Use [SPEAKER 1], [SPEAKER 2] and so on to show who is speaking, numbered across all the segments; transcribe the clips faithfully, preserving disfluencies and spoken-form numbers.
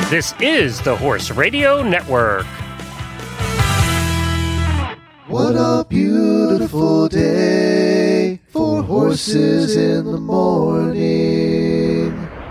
[SPEAKER 1] This is the Horse Radio Network.
[SPEAKER 2] What a beautiful day for horses in the morning.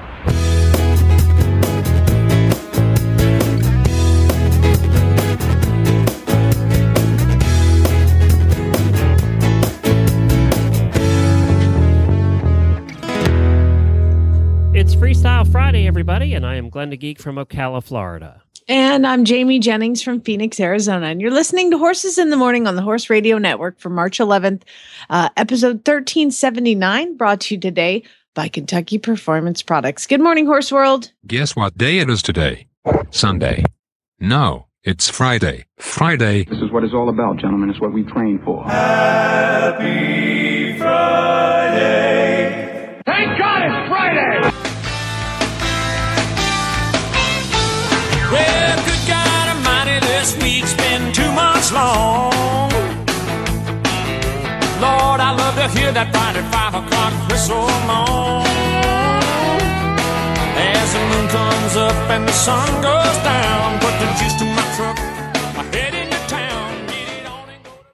[SPEAKER 1] It's Freestyle Friday, everybody, and I am Glenn the Geek from Ocala, Florida.
[SPEAKER 3] And I'm Jamie Jennings from Phoenix, Arizona. And you're listening to Horses in the Morning on the Horse Radio Network for March eleventh, uh, episode thirteen seventy-nine, brought to you today by Kentucky Performance Products. Good morning, Horse World.
[SPEAKER 4] Guess what day it is today? Sunday. No, it's Friday. Friday.
[SPEAKER 5] This is what it's all about, gentlemen. It's what we train for.
[SPEAKER 6] Happy Friday.
[SPEAKER 7] Thank God it's Friday.
[SPEAKER 6] Well, good God Almighty, this week's been two months long. Lord, I love to hear that Friday five o'clock whistle long. As the moon comes up and the sun goes down, put the juice to my truck, I head into town, get it on and go to...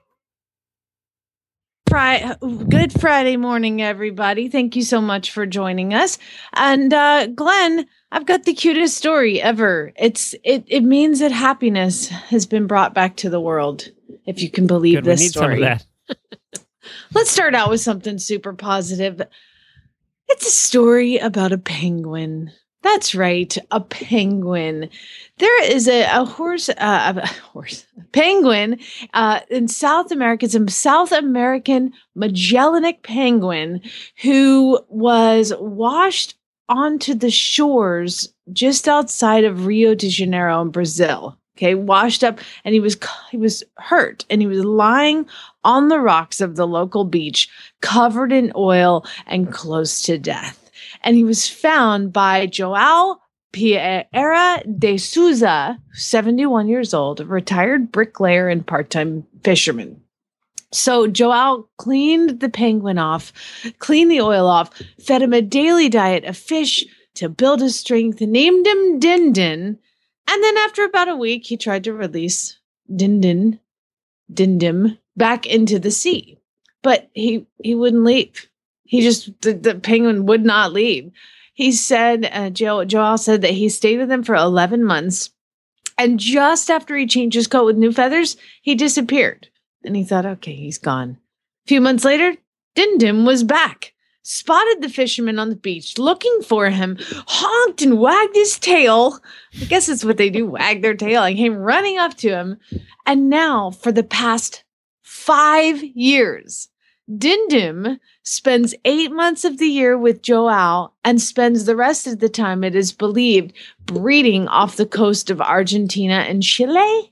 [SPEAKER 3] Fri- Good Friday morning, everybody. Thank you so much for joining us. And uh, Glenn, I've got the cutest story ever. It's it it means that happiness has been brought back to the world, if you can believe
[SPEAKER 1] Good,
[SPEAKER 3] this
[SPEAKER 1] we need
[SPEAKER 3] story.
[SPEAKER 1] some of that.
[SPEAKER 3] Let's start out with something super positive. It's a story about a penguin. That's right, a penguin. There is a, a horse, uh, a horse, a penguin uh, in South America. It's a South American Magellanic penguin who was washed onto the shores just outside of Rio de Janeiro in Brazil. Okay, washed up, and he was he was hurt, and he was lying on the rocks of the local beach, covered in oil and close to death. And he was found by João Pereira de Souza, seventy-one years old, a retired bricklayer and part-time fisherman. So João cleaned the penguin off, cleaned the oil off, fed him a daily diet of fish to build his strength, named him Din Din. And then after about a week, he tried to release Din Din, Din Dim back into the sea. But he, he wouldn't leave. He just, the, the penguin would not leave. He said, uh, jo- João said that he stayed with him for eleven months. And just after he changed his coat with new feathers, he disappeared. And he thought, okay, he's gone. A few months later, Din Dim was back, spotted the fisherman on the beach looking for him, honked and wagged his tail. I guess that's what they do, wag their tail. I came running up to him. And now, for the past five years, Din Dim spends eight months of the year with João and spends the rest of the time, it is believed, breeding off the coast of Argentina and Chile.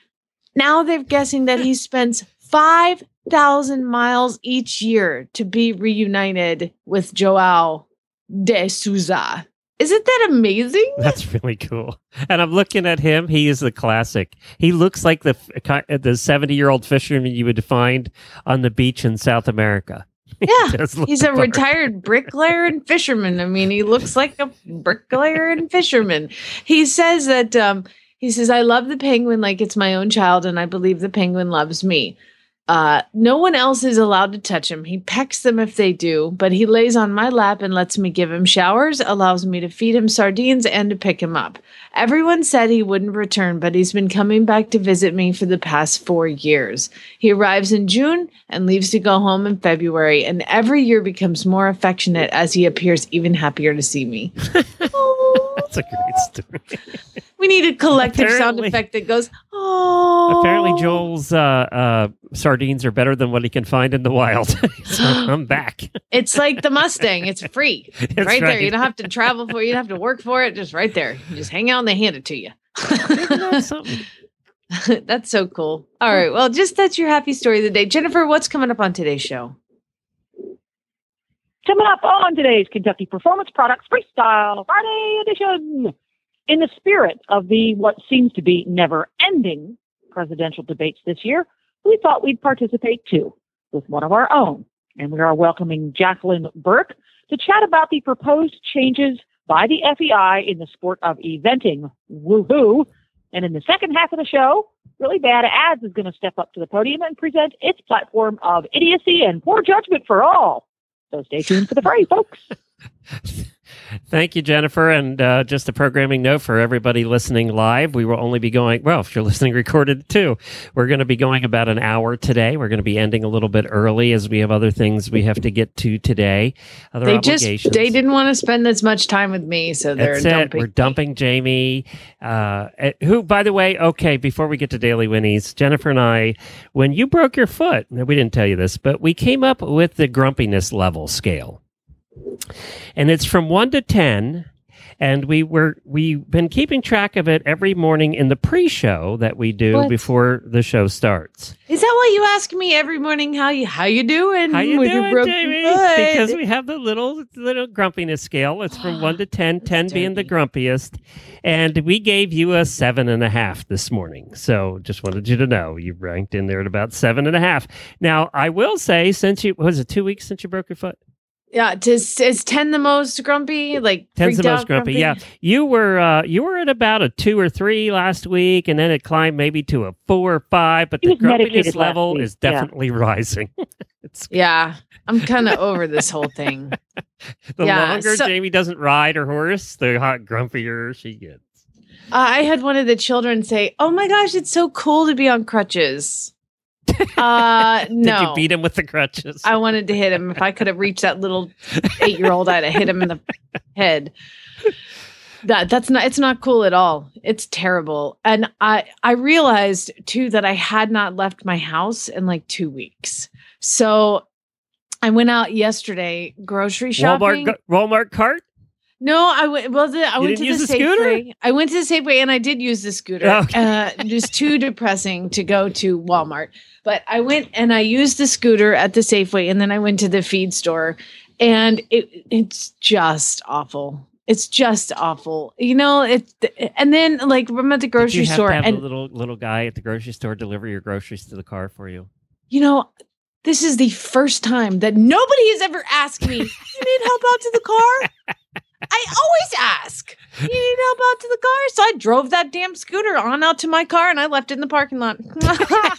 [SPEAKER 3] Now they're guessing that he spends five thousand miles each year to be reunited with João de Souza. Isn't that amazing?
[SPEAKER 1] That's really cool. And I'm looking at him. He is the classic. He looks like the the seventy-year-old fisherman you would find on the beach in South America.
[SPEAKER 3] Yeah,
[SPEAKER 1] He
[SPEAKER 3] he's a retired bricklayer and fisherman. I mean, he looks like a bricklayer and fisherman. He says that, um, he says, I love the penguin like it's my own child, and I believe the penguin loves me. Uh, no one else is allowed to touch him. He pecks them if they do, but he lays on my lap and lets me give him showers, allows me to feed him sardines and to pick him up. Everyone said he wouldn't return, but he's been coming back to visit me for the past four years. He arrives in June and leaves to go home in February, and every year becomes more affectionate as he appears even happier to see me.
[SPEAKER 1] That's a great story.
[SPEAKER 3] We need a collective sound
[SPEAKER 1] Apparently-
[SPEAKER 3] effect that goes, oh.
[SPEAKER 1] Apparently, Joel's uh, uh, sardines are better than what he can find in the wild. So I'm back.
[SPEAKER 3] It's like the Mustang. It's free.
[SPEAKER 1] It's
[SPEAKER 3] right, there.
[SPEAKER 1] right.
[SPEAKER 3] You don't have to travel for it. You don't have to work for it. Just right there. You just hang out and they hand it to you.
[SPEAKER 1] That's something.
[SPEAKER 3] That's so cool. All right. Well, just that's your happy story of the day. Jennifer, what's coming up on today's show?
[SPEAKER 8] Coming up on today's Kentucky Performance Products Freestyle Friday edition. In the spirit of the what seems to be never-ending presidential debates this year, we thought we'd participate too with one of our own. And we are welcoming Jacqueline Burke to chat about the proposed changes by the F E I in the sport of eventing. Woohoo! And in the second half of the show, Really Bad Ads is going to step up to the podium and present its platform of idiocy and poor judgment for all. So stay tuned for the fray, folks.
[SPEAKER 1] Thank you, Jennifer. And uh, just a programming note for everybody listening live, we will only be going, well, if you're listening recorded too, we're going to be going about an hour today. We're going to be ending a little bit early as we have other things we have to get to today. Other
[SPEAKER 3] they
[SPEAKER 1] obligations.
[SPEAKER 3] just, they didn't want to spend as much time with me, so they're
[SPEAKER 1] That's
[SPEAKER 3] dumping.
[SPEAKER 1] it. We're dumping Jamie, uh, who, by the way, okay, before we get to Daily Winnies, Jennifer and I, when you broke your foot, we didn't tell you this, but we came up with the grumpiness level scale. And it's from one to ten, and we were we've been keeping track of it every morning in the pre-show that we do
[SPEAKER 3] What?
[SPEAKER 1] before the show starts.
[SPEAKER 3] Is that why you ask me every morning how you how you doing?
[SPEAKER 1] How you
[SPEAKER 3] with your
[SPEAKER 1] doing,
[SPEAKER 3] broken
[SPEAKER 1] Jamie?
[SPEAKER 3] foot?
[SPEAKER 1] Because we have the little little grumpiness scale. It's from one to ten, ten being the grumpiest, and we gave you a seven and a half this morning. So just wanted you to know you ranked in there at about seven and a half. Now I will say, since you was it two weeks since you broke your foot?
[SPEAKER 3] Yeah, is, is ten the most grumpy? Like
[SPEAKER 1] Ten's the
[SPEAKER 3] freaked
[SPEAKER 1] most
[SPEAKER 3] out
[SPEAKER 1] grumpy. Yeah, you were uh, you were at about a two or three last week, and then it climbed maybe to a four or five. But
[SPEAKER 8] He
[SPEAKER 1] the
[SPEAKER 8] was medicated
[SPEAKER 1] grumpiness level
[SPEAKER 8] last week,
[SPEAKER 1] is
[SPEAKER 8] yeah.
[SPEAKER 1] definitely rising. It's
[SPEAKER 3] Yeah, I'm kind of over this whole thing.
[SPEAKER 1] the
[SPEAKER 3] Yeah,
[SPEAKER 1] longer
[SPEAKER 3] so-
[SPEAKER 1] Jamie doesn't ride her horse, the hot grumpier she gets.
[SPEAKER 3] Uh, I had one of the children say, "Oh my gosh, it's so cool to be on crutches." Uh, no.
[SPEAKER 1] Did you beat him with the crutches?
[SPEAKER 3] I wanted to hit him. If I could have reached that little eight-year-old, I'd have hit him in the head. That that's not. It's not cool at all. It's terrible. And I I realized too that I had not left my house in like two weeks. So I went out yesterday grocery shopping.
[SPEAKER 1] Walmart go- Walmart cart.
[SPEAKER 3] No, I went. Well, the, I
[SPEAKER 1] You
[SPEAKER 3] went to
[SPEAKER 1] didn't
[SPEAKER 3] the
[SPEAKER 1] use the scooter?
[SPEAKER 3] Safeway. I went to the Safeway, and I did use the scooter.
[SPEAKER 1] Okay.
[SPEAKER 3] Uh, it was too depressing to go to Walmart, but I went and I used the scooter at the Safeway, and then I went to the feed store, and it it's just awful. It's just awful. You know, it's and then like I'm at the
[SPEAKER 1] Did
[SPEAKER 3] grocery
[SPEAKER 1] you have
[SPEAKER 3] store,
[SPEAKER 1] to have
[SPEAKER 3] and
[SPEAKER 1] the little little guy at the grocery store deliver your groceries to the car for you?
[SPEAKER 3] you know. This is the first time that nobody has ever asked me, "You need help out to the car?" I always ask, "You need help out to the car?" So I drove that damn scooter on out to my car and I left it in the parking lot.
[SPEAKER 8] I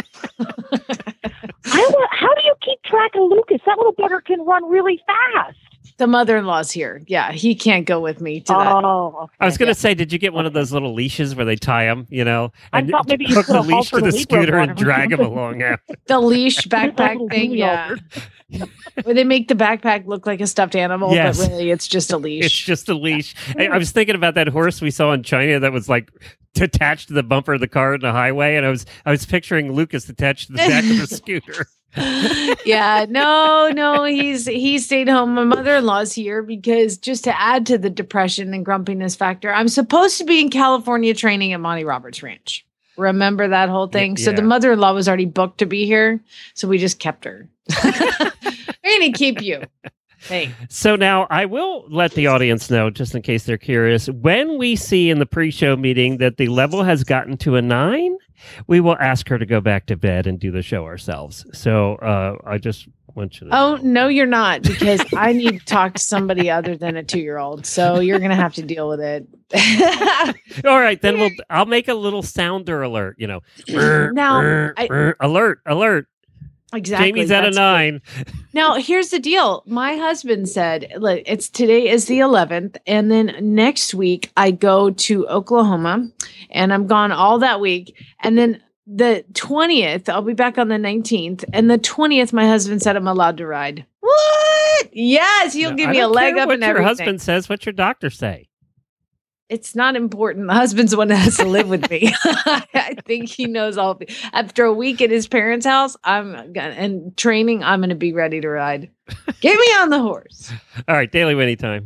[SPEAKER 8] wa- how do you keep track of Lucas? That little bugger can run really fast.
[SPEAKER 3] The mother-in-law's here. Yeah, he can't go with me to that.
[SPEAKER 8] Oh, okay.
[SPEAKER 1] I was going to say, did you get one of those little leaches where they tie them, you know,
[SPEAKER 8] I
[SPEAKER 1] and
[SPEAKER 8] thought maybe you
[SPEAKER 1] hook
[SPEAKER 8] put
[SPEAKER 1] the
[SPEAKER 8] a
[SPEAKER 1] leash to
[SPEAKER 8] halter
[SPEAKER 1] the
[SPEAKER 8] lead rope
[SPEAKER 1] scooter
[SPEAKER 8] on
[SPEAKER 1] and
[SPEAKER 8] him or
[SPEAKER 1] drag him
[SPEAKER 8] something.
[SPEAKER 1] along out?
[SPEAKER 3] The leash backpack
[SPEAKER 8] Little
[SPEAKER 3] thing,
[SPEAKER 8] wheel
[SPEAKER 3] yeah. Where they make the backpack look like a stuffed animal,
[SPEAKER 1] Yes.
[SPEAKER 3] but really it's just a leash.
[SPEAKER 1] It's just a leash. I, I was thinking about that horse we saw in China that was like attached to the bumper of the car in the highway, and I was I was picturing Lucas attached to the back of the scooter.
[SPEAKER 3] Yeah, no, no, he's he stayed home. My mother-in-law's here because just to add to the depression and grumpiness factor, I'm supposed to be in California training at Monty Roberts Ranch. Remember that whole thing?
[SPEAKER 1] Y-
[SPEAKER 3] So the
[SPEAKER 1] yeah.
[SPEAKER 3] mother-in-law was already booked to be here, so we just kept her. We're gonna keep you. Hey,
[SPEAKER 1] So now I will let the audience know, just in case they're curious, when we see in the pre-show meeting that the level has gotten to a nine, we will ask her to go back to bed and do the show ourselves. So uh, I just want you to
[SPEAKER 3] oh
[SPEAKER 1] know.
[SPEAKER 3] no, you're not, because I need to talk to somebody other than a two-year-old. So you're gonna have to deal with it.
[SPEAKER 1] All right, then we'll I'll make a little sounder alert, you know.
[SPEAKER 3] Now, I-
[SPEAKER 1] alert, alert.
[SPEAKER 3] Exactly.
[SPEAKER 1] Jamie's at a
[SPEAKER 3] that's good.
[SPEAKER 1] nine.
[SPEAKER 3] Now, here's the deal. My husband said, look, it's today is the eleventh, and then next week I go to Oklahoma, and I'm gone all that week, and then the twentieth, I'll be back on the nineteenth, and the twentieth, my husband said I'm allowed to ride. What? Yes, he'll
[SPEAKER 1] No,
[SPEAKER 3] give
[SPEAKER 1] I
[SPEAKER 3] me a
[SPEAKER 1] don't
[SPEAKER 3] leg
[SPEAKER 1] care
[SPEAKER 3] up
[SPEAKER 1] what
[SPEAKER 3] and
[SPEAKER 1] your
[SPEAKER 3] everything.
[SPEAKER 1] husband says. What's your doctor say?
[SPEAKER 3] It's not important. The husband's the one that has to live with me. I think he knows all. Of it. After a week at his parents' house, I'm gonna, and training, I'm going to be ready to ride. Get me on the horse.
[SPEAKER 1] All right, Daily Winnie time.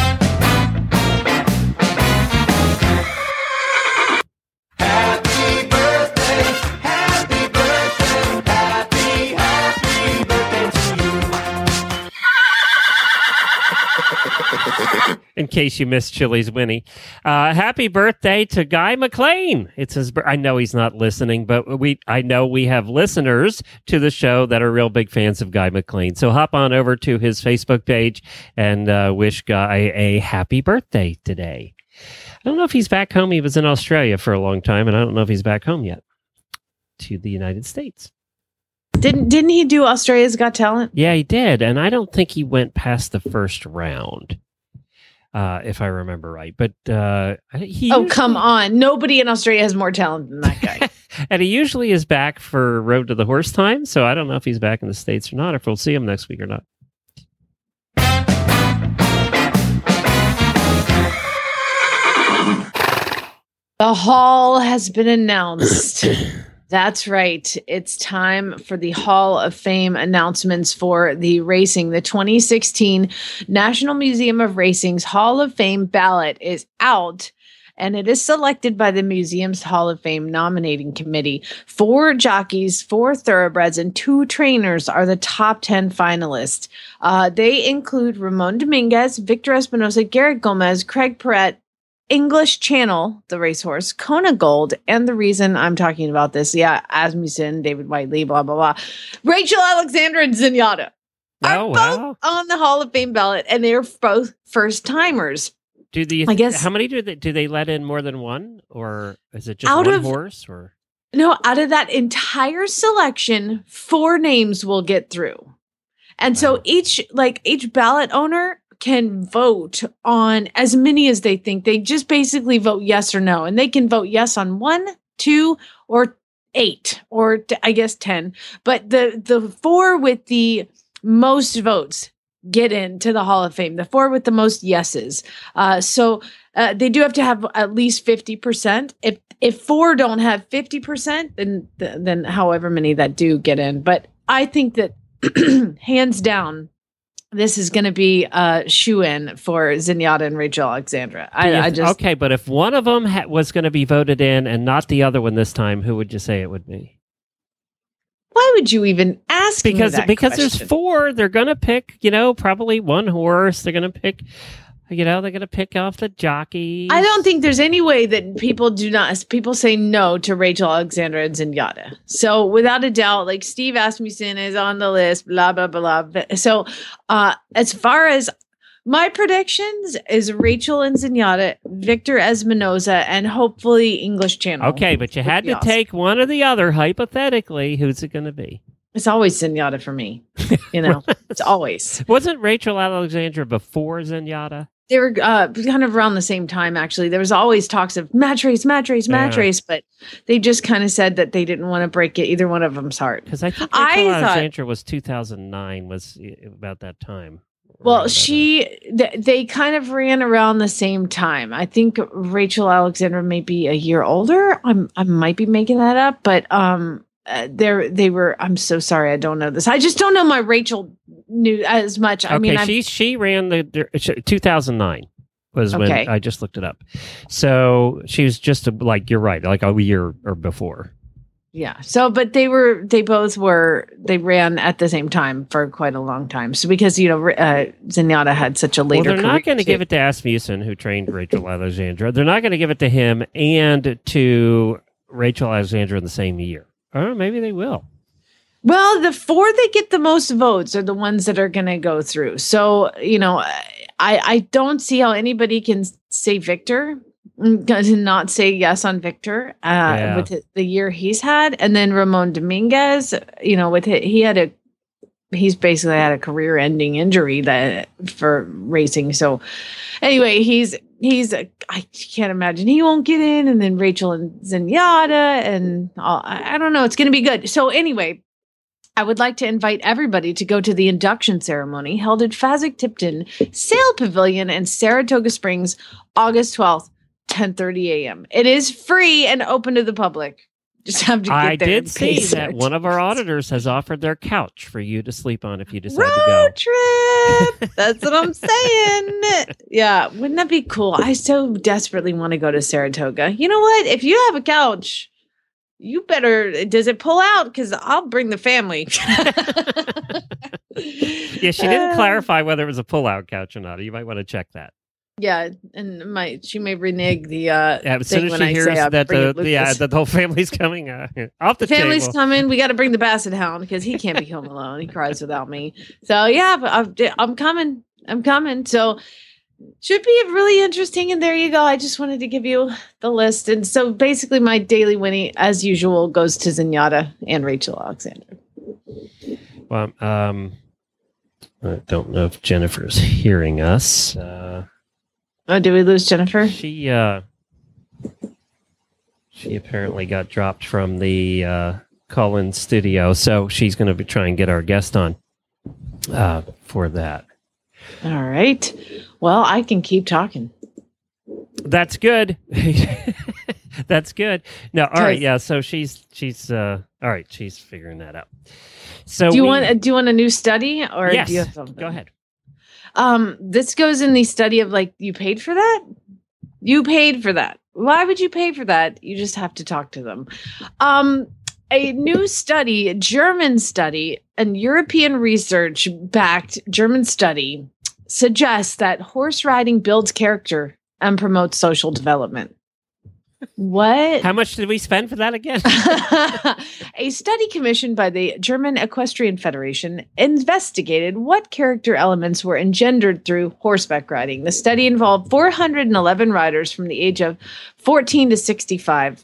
[SPEAKER 2] Happy birthday, happy birthday, happy, happy birthday to you.
[SPEAKER 1] In case you missed Chili's Winnie. Uh, happy birthday to Guy McLean. It's his. Bir- I know he's not listening, but we. I know we have listeners to the show that are real big fans of Guy McLean. So hop on over to his Facebook page and uh, wish Guy a happy birthday today. I don't know if he's back home. He was in Australia for a long time, and I don't know if he's back home yet to the United States.
[SPEAKER 3] Didn't didn't he do Australia's Got Talent?
[SPEAKER 1] Yeah, he did, and I don't think he went past the first round. Uh, if I remember right, but uh, he
[SPEAKER 3] Oh,
[SPEAKER 1] usually,
[SPEAKER 3] come on. Nobody in Australia has more talent than that guy.
[SPEAKER 1] and he usually is back for Road to the Horse time. So I don't know if he's back in the States or not, or if we'll see him next week or not.
[SPEAKER 3] The Hall has been announced. That's right. It's time for the Hall of Fame announcements for the racing. The twenty sixteen National Museum of Racing's Hall of Fame ballot is out, and it is selected by the museum's Hall of Fame nominating committee. Four jockeys, four thoroughbreds, and two trainers are the top ten finalists. Uh, they include Ramon Dominguez, Victor Espinosa, Garrett Gomez, Craig Perret, English Channel, the racehorse, Kona Gold, and the reason I'm talking about this, yeah, Asmussen, David Whiteley, blah, blah, blah. Rachel Alexandra and Zenyatta are
[SPEAKER 1] Oh,
[SPEAKER 3] both
[SPEAKER 1] wow.
[SPEAKER 3] on the Hall of Fame ballot, and they're both first timers.
[SPEAKER 1] Do the
[SPEAKER 3] I guess-
[SPEAKER 1] how many do they do they let in more than one, or is it just
[SPEAKER 3] Out
[SPEAKER 1] one
[SPEAKER 3] of-
[SPEAKER 1] horse? Or
[SPEAKER 3] No, out of that entire selection, four names will get through. And so
[SPEAKER 1] Wow.
[SPEAKER 3] each like each ballot owner can vote on as many as they think. They just basically vote yes or no. And they can vote yes on one, two, or eight, or t- I guess ten. But the the four with the most votes get into the Hall of Fame. The four with the most yeses. Uh, so uh, they do have to have at least fifty percent. If if four don't have fifty percent, then then however many that do get in. But I think that hands down, this is going to be a shoe-in for Zenyatta and Rachel Alexandra. I,
[SPEAKER 1] If-
[SPEAKER 3] I just
[SPEAKER 1] okay, but if one of them ha- was going to be voted in and not the other one this time, who would you say it would be?
[SPEAKER 3] why would you even ask me
[SPEAKER 1] Because
[SPEAKER 3] that
[SPEAKER 1] because
[SPEAKER 3] question?
[SPEAKER 1] there's four, they're going to pick, you know, probably one horse. They're going to pick, you know, they're going to pick off the jockey.
[SPEAKER 3] I don't think there's any way that people do not people say no to Rachel Alexandra and Zenyatta. So without a doubt, like Steve Asmussen is on the list, blah blah blah. blah. So uh, as far as my predictions is Rachel and Zenyatta, Victor Espinosa, and hopefully English Channel.
[SPEAKER 1] Okay, but you
[SPEAKER 3] would
[SPEAKER 1] had
[SPEAKER 3] be
[SPEAKER 1] to
[SPEAKER 3] awesome.
[SPEAKER 1] take one or the other hypothetically. Who's it going to be?
[SPEAKER 3] It's always Zenyatta for me. You know, it's always.
[SPEAKER 1] Wasn't Rachel Alexandra before Zenyatta?
[SPEAKER 3] They were uh, kind of around the same time, actually. There was always talks of match race, match race, match
[SPEAKER 1] Yeah.
[SPEAKER 3] race, but they just kind of said that they didn't want to break it, either one of them's heart.
[SPEAKER 1] Because I think
[SPEAKER 3] I
[SPEAKER 1] Rachel
[SPEAKER 3] thought-
[SPEAKER 1] Alexandra was two thousand nine, was uh, about that time.
[SPEAKER 3] Well,
[SPEAKER 1] Around that
[SPEAKER 3] she, th- they kind of ran around the same time. I think Rachel Alexandra may be a year older. I'm, I might be making that up, but um, uh, they're, they were, I'm so sorry. I don't know this. I just don't know my Rachel knew as much. I
[SPEAKER 1] okay,
[SPEAKER 3] mean, I'm,
[SPEAKER 1] she she ran the, the two thousand nine was when
[SPEAKER 3] Okay.
[SPEAKER 1] I just looked it up. So she was just a, like you're right, like a year or before.
[SPEAKER 3] yeah. So, but they were, they both were, they ran at the same time for quite a long time. So because, you know, uh, Zenyatta had such a
[SPEAKER 1] Well,
[SPEAKER 3] later
[SPEAKER 1] they're not going to
[SPEAKER 3] career,
[SPEAKER 1] give it to Asmussen, who trained Rachel Alexandra. They're not going to give it to him and to Rachel Alexandra in the same year. Or maybe they will.
[SPEAKER 3] Well, the four that get the most votes are the ones that are going to go through. So, you know, I I don't see how anybody can say Victor, does not say yes on Victor uh,
[SPEAKER 1] Yeah.
[SPEAKER 3] with the- the year he's had, and then Ramon Dominguez, you know, with it, he had a he's basically had a career-ending injury that for racing. So, anyway, he's he's a, I can't imagine he won't get in, and then Rachel and Zenyatta, and all, I, I don't know. It's going to be good. So, anyway. I would like to invite everybody to go to the induction ceremony held at Fasig-Tipton Sail Pavilion in Saratoga Springs, August twelfth, ten thirty a.m. It is free and open to the public. Just have to get
[SPEAKER 1] I
[SPEAKER 3] there
[SPEAKER 1] did
[SPEAKER 3] and pay
[SPEAKER 1] see that
[SPEAKER 3] certain
[SPEAKER 1] one of our
[SPEAKER 3] tickets.
[SPEAKER 1] auditors has offered their couch for you to sleep on if you decide to go.
[SPEAKER 3] Road trip. That's what I'm saying. Yeah, wouldn't that be cool? I so desperately want to go to Saratoga. You know what? If you have a couch, you better. Does it pull out? Because I'll bring the family.
[SPEAKER 1] Yeah, she didn't
[SPEAKER 3] Uh,
[SPEAKER 1] clarify whether it was a pull-out couch or not. You might want to check that.
[SPEAKER 3] Yeah, and my she may renege the uh
[SPEAKER 1] Yeah, as soon
[SPEAKER 3] thing
[SPEAKER 1] as
[SPEAKER 3] when
[SPEAKER 1] she
[SPEAKER 3] I
[SPEAKER 1] hears
[SPEAKER 3] say uh,
[SPEAKER 1] that
[SPEAKER 3] bring
[SPEAKER 1] the,
[SPEAKER 3] it,
[SPEAKER 1] the, uh,
[SPEAKER 3] Lucas.
[SPEAKER 1] that the whole family's coming uh, off the
[SPEAKER 3] Family's
[SPEAKER 1] table.
[SPEAKER 3] coming. We got to bring the Basset Hound because he can't be home alone. He cries without me. So yeah, but I'm, I'm coming. I'm coming. So should be really interesting. And there you go. I just wanted to give you the list. And so basically, my daily Winnie, as usual, goes to Zenyatta and Rachel Alexander.
[SPEAKER 1] Well, um, I don't know if Jennifer's hearing us. Uh,
[SPEAKER 3] Oh, did we lose Jennifer?
[SPEAKER 1] she uh, she apparently got dropped from the uh, call-in studio, so she's going to be trying to get our guest on uh, for that.
[SPEAKER 3] All right. Well, I can keep talking.
[SPEAKER 1] That's good. That's good. No, all right,
[SPEAKER 3] Cause-
[SPEAKER 1] yeah. So she's she's uh, all right. She's figuring that out. So
[SPEAKER 3] Do you
[SPEAKER 1] we-
[SPEAKER 3] want do you want a new study or
[SPEAKER 1] Yes.
[SPEAKER 3] do you have something?
[SPEAKER 1] Go ahead.
[SPEAKER 3] Um, this goes in the study of like you paid for that. You paid for that. Why would you pay for that? You just have to talk to them. Um, a new study, a German study, and European research backed German study suggests that horse riding builds character and promotes social development. What?
[SPEAKER 1] How much did we spend for that again?
[SPEAKER 3] A study commissioned by the German Equestrian Federation investigated what character elements were engendered through horseback riding. The study involved four hundred eleven riders from the age of fourteen to sixty-five.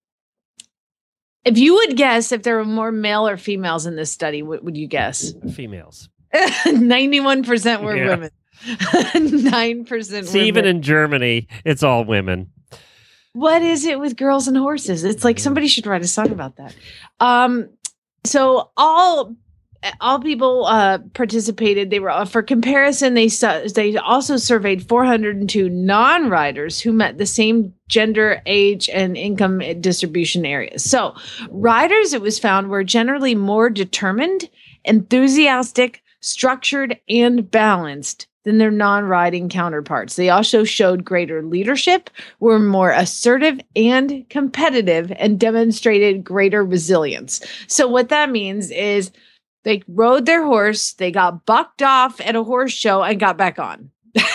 [SPEAKER 3] If you would guess if there were more male or females in this study, what would you guess?
[SPEAKER 1] Females.
[SPEAKER 3] ninety-one percent were
[SPEAKER 1] Yeah.
[SPEAKER 3] women. nine percent
[SPEAKER 1] See,
[SPEAKER 3] were
[SPEAKER 1] even
[SPEAKER 3] men.
[SPEAKER 1] in Germany, it's all women.
[SPEAKER 3] What is it with girls and horses? It's like somebody should write a song about that. Um, so all all people uh, participated. They were uh, for comparison. They su- they also surveyed four hundred two non-riders who met the same gender, age, and income distribution areas. So riders, it was found, were generally more determined, enthusiastic, structured, and balanced than their non-riding counterparts. They also showed greater leadership, were more assertive and competitive, and demonstrated greater resilience. So what that means is they rode their horse, they got bucked off at a horse show and got back on.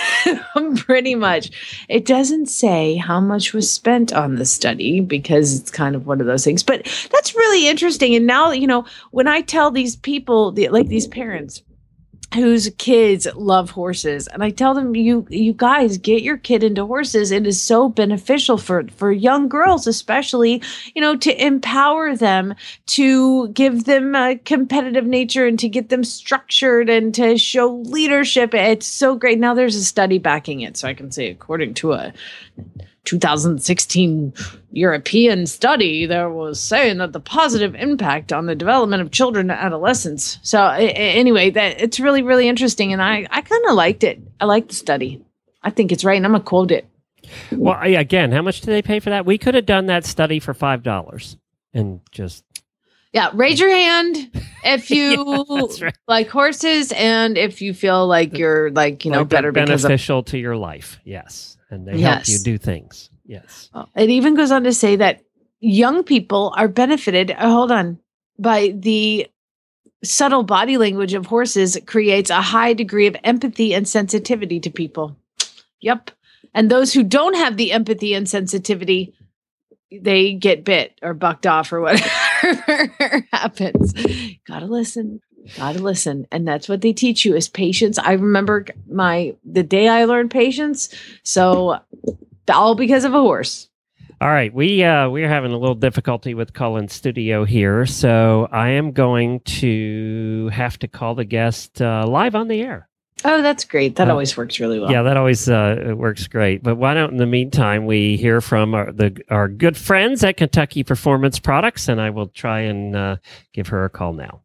[SPEAKER 3] Pretty much. It doesn't say how much was spent on the study because it's kind of one of those things. But that's really interesting. And now, you know, when I tell these people, the, like these parents, whose kids love horses, and I tell them, you you guys get your kid into horses. It is so beneficial for for young girls, especially, you know, to empower them, to give them a competitive nature, and to get them structured, and to show leadership. It's so great. Now there's a study backing it, so I can say, according to a two thousand sixteen European study, there was saying that the positive impact on the development of children and adolescents. So a- a- anyway, that it's really, really interesting. And I, I kind of liked it. I liked the study. I think it's right. And I'm going to quote it.
[SPEAKER 1] Well, I- again, how much did they pay for that? We could have done that study for five dollars and just
[SPEAKER 3] Yeah. Raise your hand if you
[SPEAKER 1] Yeah, that's right.
[SPEAKER 3] like horses and if you feel like you're like, you know,
[SPEAKER 1] like, they're
[SPEAKER 3] better because of
[SPEAKER 1] beneficial to your life. Yes, and they
[SPEAKER 3] Yes.
[SPEAKER 1] help you do things. Yes.
[SPEAKER 3] Oh, it even goes on to say that young people are benefited, uh, hold on, by the subtle body language of horses creates a high degree of empathy and sensitivity to people. Yep. And those who don't have the empathy and sensitivity, they get bit or bucked off or whatever happens. Gotta listen. Gotta listen. And that's what they teach you is patience. I remember my the day I learned patience. So all because of a horse.
[SPEAKER 1] All right, we uh, we're having a little difficulty with call-in studio here, so I am going to have to call the guest uh, live on the air.
[SPEAKER 3] Oh, that's great. That
[SPEAKER 1] Uh,
[SPEAKER 3] always works really well.
[SPEAKER 1] Yeah, that always uh, works great. But why don't, in the meantime, we hear from our the our good friends at Kentucky Performance Products, and I will try and uh, give her a call now.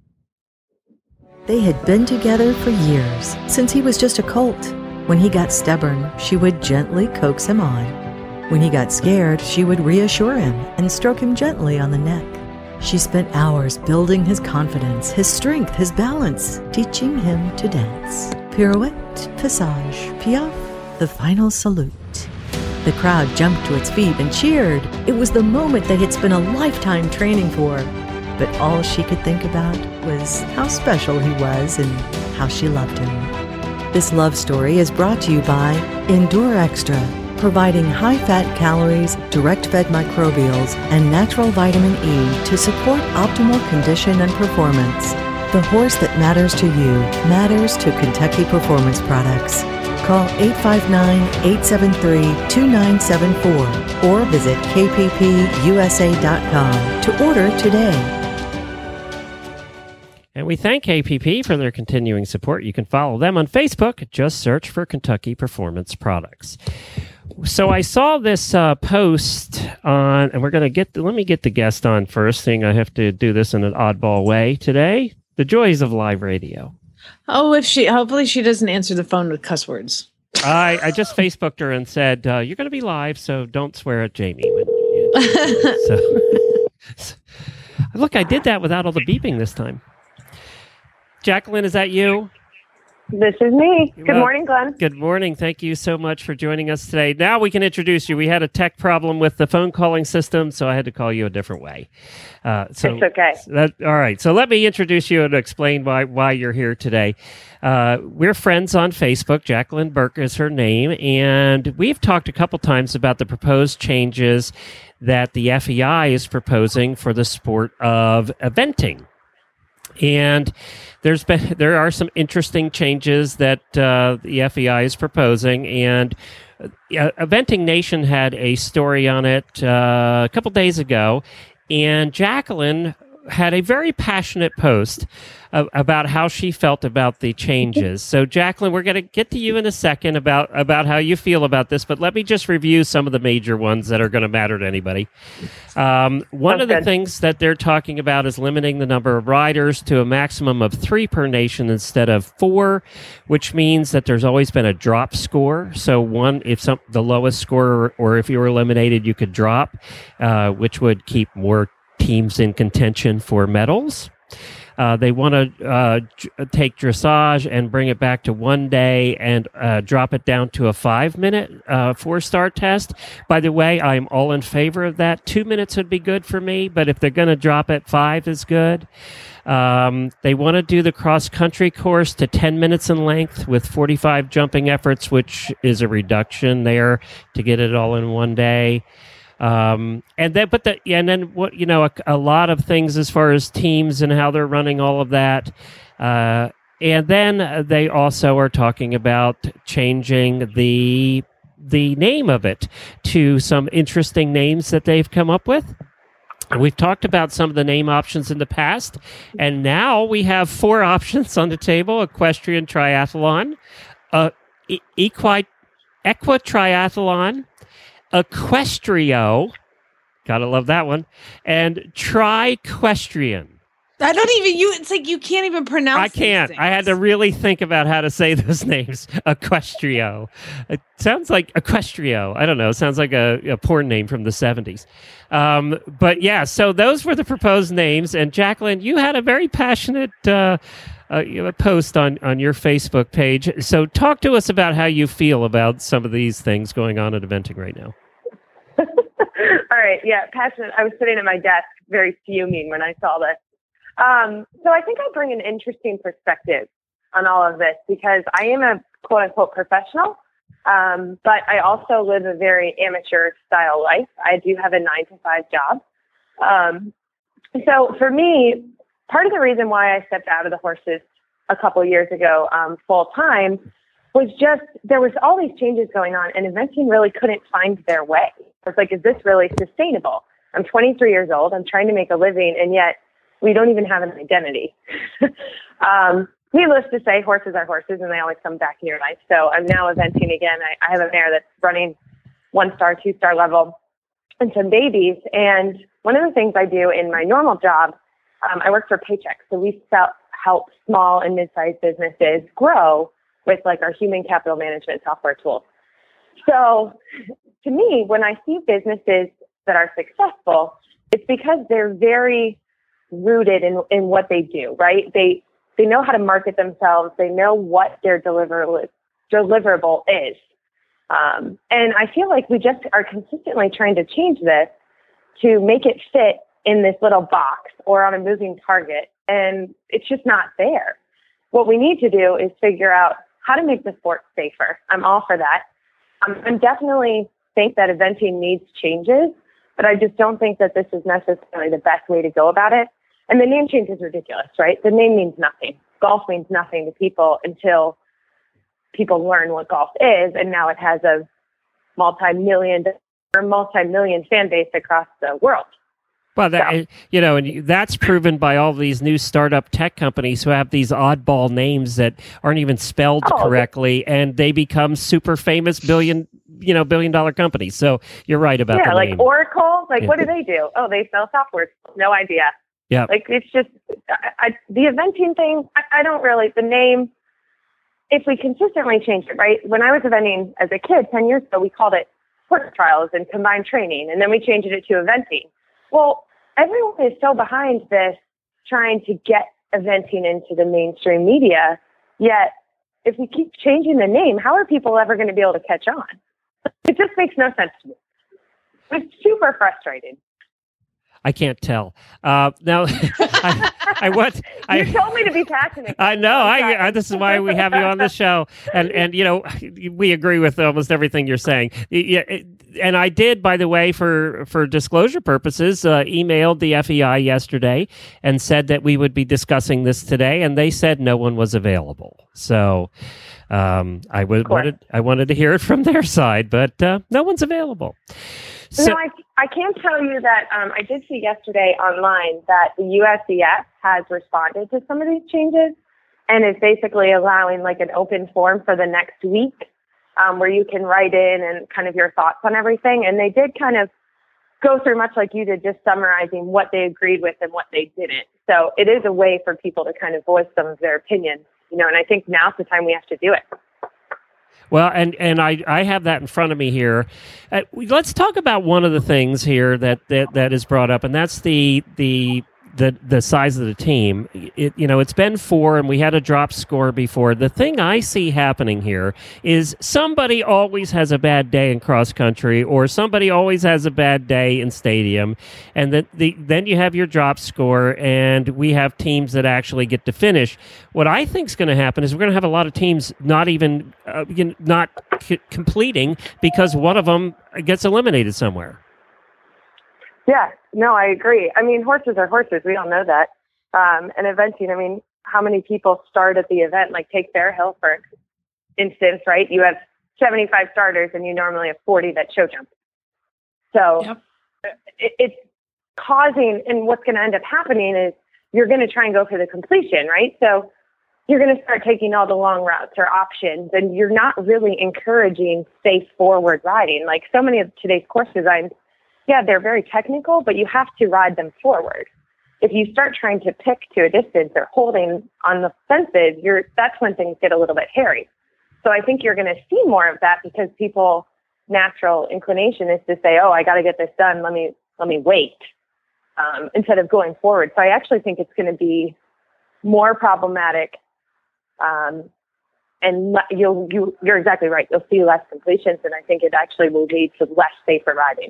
[SPEAKER 9] They had been together for years, since he was just a colt. When he got stubborn, she would gently coax him on. When he got scared, she would reassure him and stroke him gently on the neck. She spent hours building his confidence, his strength, his balance, teaching him to dance. Pirouette, passage, piaffe, the final salute. The crowd jumped to its feet and cheered. It was the moment they had spent a lifetime training for. But all she could think about was how special he was and how she loved him. This love story is brought to you by Endure Extra, providing high-fat calories, direct-fed microbials, and natural vitamin E to support optimal condition and performance. The horse that matters to you matters to Kentucky Performance Products. Call eight five nine, eight seven three, two nine seven four or visit k p p u s a dot com to order today.
[SPEAKER 1] And we thank K P P for their continuing support. You can follow them on Facebook. Just search for Kentucky Performance Products. So I saw this uh, post on, and we're going to get, the, let me get the guest on first, seeing I have to do this in an oddball way today. The joys of live radio.
[SPEAKER 3] Oh, if she, hopefully she doesn't answer the phone with cuss words.
[SPEAKER 1] I, I just Facebooked her and said, uh, you're going to be live, so don't swear at Jamie. When you, so, so, look, I did that without all the beeping this time. Jacqueline, is that you?
[SPEAKER 10] This is me. Good
[SPEAKER 1] Well,
[SPEAKER 10] morning, Glenn.
[SPEAKER 1] Good morning. Thank you so much for joining us today. Now we can introduce you. We had a tech problem with the phone calling system, so I had to call you a different way. Uh, so
[SPEAKER 10] It's okay.
[SPEAKER 1] That, all right. So let me introduce you and explain why, why you're here today. Uh, we're friends on Facebook. Jacqueline Burke is her name, and we've talked a couple times about the proposed changes that the F E I is proposing for the sport of eventing. And there's been there are some interesting changes that uh, the F E I is proposing, and uh, Eventing Nation had a story on it uh, a couple days ago, and Jacqueline had a very passionate post uh, about how she felt about the changes. So, Jacqueline, we're going to get to you in a second about, about how you feel about this, but let me just review some of the major ones that are going to matter to anybody. Um, one
[SPEAKER 10] Sounds
[SPEAKER 1] of the
[SPEAKER 10] good.
[SPEAKER 1] things that they're talking about is limiting the number of riders to a maximum of three per nation instead of four, which means that there's always been a drop score. So one, if some the lowest score, or if you were eliminated, you could drop, uh, which would keep more teams in contention for medals. Uh, they want to uh, j- take dressage and bring it back to one day and uh, drop it down to a five-minute uh, four-star test. By the way, I'm all in favor of that. Two minutes would be good for me, but if they're going to drop it, five is good. Um, they want to do the cross-country course to ten minutes in length with forty-five jumping efforts, which is a reduction there to get it all in one day. Um, and then, but the, and then what, you know, a, a lot of things as far as teams and how they're running all of that. Uh, and then uh, they also are talking about changing the, the name of it to some interesting names that they've come up with. And we've talked about some of the name options in the past, and now we have four options on the table: equestrian triathlon, uh, e- equi, equitriathlon, Equestrio, gotta love that one, and Triquestrian.
[SPEAKER 3] I don't even you. It's like you can't even pronounce.
[SPEAKER 1] I can't.
[SPEAKER 3] these
[SPEAKER 1] I had to
[SPEAKER 3] things.
[SPEAKER 1] really think about how to say those names. Equestrio. It sounds like Equestrio. I don't know. It sounds like a, a porn name from the seventies. Um, but yeah, so those were the proposed names. And Jacqueline, you had a very passionate uh, uh, you know, post on, on your Facebook page. So talk to us about how you feel about some of these things going on at Eventing right now.
[SPEAKER 10] All right. Yeah. Passionate. I was sitting at my desk very fuming when I saw this. Um, so I think I bring an interesting perspective on all of this because I am a quote unquote professional. Um, but I also live a very amateur style life. I do have a nine to five job. Um, so for me, part of the reason why I stepped out of the horses a couple of years ago, um, full time was just, there was all these changes going on and eventing really couldn't find their way. I was like, is this really sustainable? I'm twenty-three years old. I'm trying to make a living and yet we don't even have an identity. um, needless to say, horses are horses and they always come back in your life. So I'm now eventing again. I, I have a mare that's running one star, two star level and some babies. And one of the things I do in my normal job, um, I work for Paychex. So we sell, help small and mid-sized businesses grow with like our human capital management software tools. So to me, when I see businesses that are successful, it's because they're very rooted in, in what they do, right? They they know how to market themselves. They know what their deliverable, deliverable is. Um, and I feel like we just are consistently trying to change this to make it fit in this little box or on a moving target. And it's just not there. What we need to do is figure out how to make the sport safer. I'm all for that. Um, I definitely think that eventing needs changes, but I just don't think that this is necessarily the best way to go about it. And the name change is ridiculous, right? The name means nothing. Golf means nothing to people until people learn what golf is, and now it has a multi-million or multi-million fan base across the world.
[SPEAKER 1] Well, that, you know, and that's proven by all these new startup tech companies who have these oddball names that aren't even spelled
[SPEAKER 10] Oh.
[SPEAKER 1] correctly, and they become super famous billion, you know, billion dollar companies. So you're right about
[SPEAKER 10] Yeah,
[SPEAKER 1] the
[SPEAKER 10] like
[SPEAKER 1] name.
[SPEAKER 10] Oracle, like
[SPEAKER 1] Yeah.
[SPEAKER 10] what do they do? Oh, they sell software. No idea.
[SPEAKER 1] Yeah.
[SPEAKER 10] Like it's just I, I, the eventing thing. I, I don't really the name. If we consistently change it, right? When I was eventing as a kid ten years ago, we called it horse trials and combined training, and then we changed it to eventing. Well, everyone is so behind this, trying to get eventing into the mainstream media. Yet, if we keep changing the name, how are people ever going to be able to catch on? It just makes no sense to me. It's super frustrating.
[SPEAKER 1] I can't tell. Uh, now, I, I want. I,
[SPEAKER 10] You told me to be passionate.
[SPEAKER 1] I know. I, I. This is why we have you on the show, and and you know, we agree with almost everything you're saying. Yeah, it- and I did, by the way, for for disclosure purposes, uh, emailed the F E I yesterday and said that we would be discussing this today, and they said no one was available. So, um, I w- wanted I wanted to hear it from their side, but uh, no one's available. So,
[SPEAKER 10] no, I, I can tell you that um, I did see yesterday online that the U S C F has responded to some of these changes and is basically allowing like an open form for the next week um, where you can write in and kind of your thoughts on everything. And they did kind of go through much like you did, just summarizing what they agreed with and what they didn't. So it is a way for people to kind of voice some of their opinions, you know, and I think now's the time we have to do it.
[SPEAKER 1] well, and, and I, I have that in front of me here. Uh, we- let's talk about one of the things here that, that, that is brought up, and that's the the the the size of the team. It, you know, it's been four, and we had a drop score before. The thing I see happening here is somebody always has a bad day in cross country, or somebody always has a bad day in stadium, and that the then you have your drop score, and we have teams that actually get to finish. What I think is going to happen is we're going to have a lot of teams not even uh, you know, not c- completing because one of them gets eliminated somewhere.
[SPEAKER 10] Yeah, no, I agree. I mean, horses are horses. We all know that. Um, and eventing, I mean, how many people start at the event? Like take Fairhill, for instance, right? You have seventy-five starters and you normally have forty that show jump. So
[SPEAKER 3] Yep.
[SPEAKER 10] it, it's causing, and what's going to end up happening is you're going to try and go for the completion, right? So you're going to start taking all the long routes or options, and you're not really encouraging safe forward riding. Like so many of today's course designs, yeah, they're very technical, but you have to ride them forward. If you start trying to pick to a distance or holding on the fences, you're that's when things get a little bit hairy. So I think you're going to see more of that because people natural inclination is to say, "Oh, I got to get this done. Let me let me wait," um, instead of going forward. So I actually think it's going to be more problematic, um, and le- you'll you you're exactly right. You'll see less completions, and I think it actually will lead to less safer riding.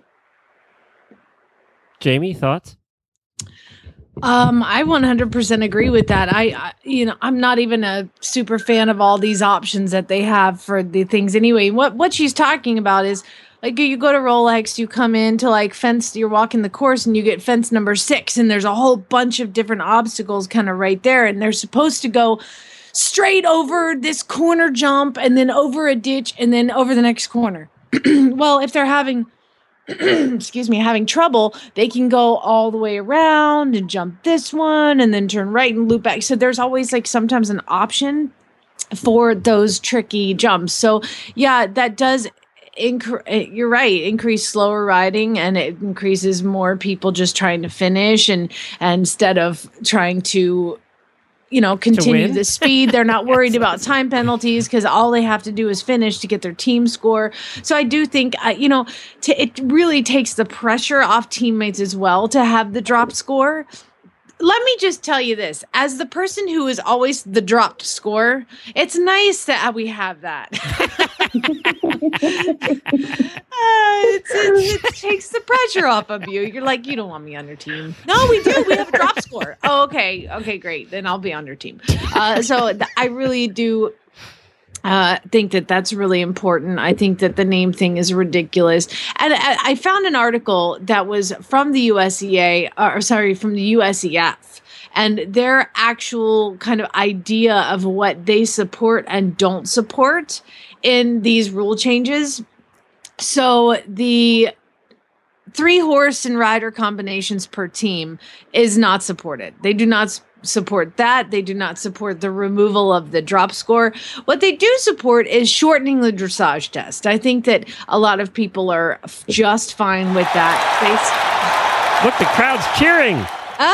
[SPEAKER 1] Jamie, thoughts?
[SPEAKER 3] Um, I one hundred percent agree with that. I, I, you know, I'm not even a super fan of all these options that they have for the things anyway. What, what she's talking about is like you go to Rolex, you come into like fence, you're walking the course and you get fence number six and there's a whole bunch of different obstacles kind of right there. And they're supposed to go straight over this corner jump and then over a ditch and then over the next corner. Well, if they're having excuse me, having trouble, they can go all the way around and jump this one and then turn right and loop back. So there's always like sometimes an option for those tricky jumps. So yeah, that does incre- you're right, increase slower riding, and it increases more people just trying to finish and, and instead of trying to you know, continue
[SPEAKER 1] win?
[SPEAKER 3] the speed. They're not worried about time penalties because all they have to do is finish to get their team score. So I do think, uh, you know, t- it really takes the pressure off teammates as well to have the drop score. Let me just tell you this. As the person who is always the dropped score, it's nice that we have that. Uh, it's, it's, it takes the pressure off of you. You're like, you don't want me on your team. No, we do. We have a drop score. Oh, okay. Okay, great. Then I'll be on your team. Uh, so th- I really do uh, think that that's really important. I think that the name thing is ridiculous. And I, I found an article that was from the U S E A, or sorry, from the U S E F, and their actual kind of idea of what they support and don't support in these rule changes. So the three horse and rider combinations per team is not supported. They do not s- support that. They do not support the removal of the drop score. What they do support is shortening the dressage test. I think that a lot of people are f- just fine with that.
[SPEAKER 1] Look, the crowd's cheering.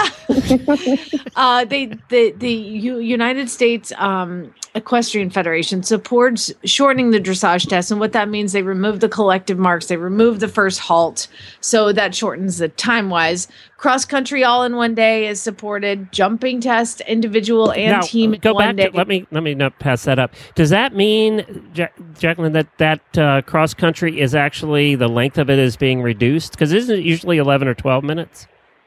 [SPEAKER 3] uh, they, the the U- United States um, Equestrian Federation supports shortening the dressage test, and what that means, they remove the collective marks, they remove the first halt, so that shortens the time wise. Cross country all in one day is supported. Jumping test, individual and
[SPEAKER 1] now,
[SPEAKER 3] team.
[SPEAKER 1] Go
[SPEAKER 3] in
[SPEAKER 1] back
[SPEAKER 3] one day.
[SPEAKER 1] to let me let me not pass that up. Does that mean, ja- Jacqueline, that that uh, cross country is actually the length of it is being reduced? Because isn't it usually eleven or twelve minutes?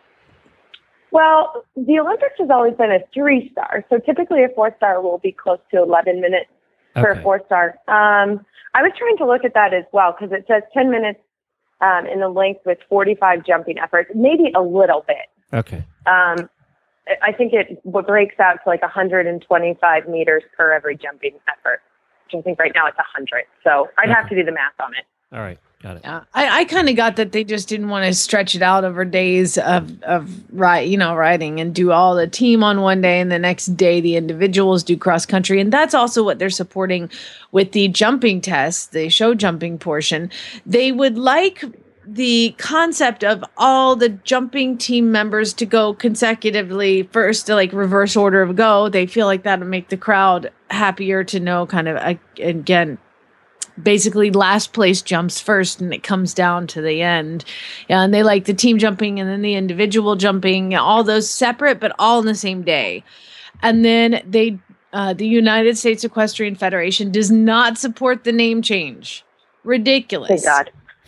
[SPEAKER 10] Well, the Olympics has always been a three star, so typically a four star will be close to eleven minutes for
[SPEAKER 1] Okay.
[SPEAKER 10] a four star. Um, I was trying to look at that as well because it says ten minutes um, in the length with forty-five jumping efforts, maybe a little bit.
[SPEAKER 1] Okay.
[SPEAKER 10] Um, I think it what breaks out to like one hundred twenty-five meters per every jumping effort, which I think right now it's one hundred. So I'd
[SPEAKER 1] Okay.
[SPEAKER 10] have to do the math on it.
[SPEAKER 1] All right. Got it.
[SPEAKER 3] Yeah, I, I kind of got that they just didn't want to stretch it out over days of of ri- you know riding and do all the team on one day and the next day the individuals do cross country, and that's also what they're supporting with the jumping test, the show jumping portion. They would like the concept of all the jumping team members to go consecutively first, to like reverse order of go. They feel like that would make the crowd happier to know kind of uh, again. Basically last place jumps first and it comes down to the end. Yeah, and they like the team jumping and then the individual jumping, all those separate but all in the same day. And then they uh, the United States Equestrian Federation does not support the name change. Ridiculous.
[SPEAKER 10] Thank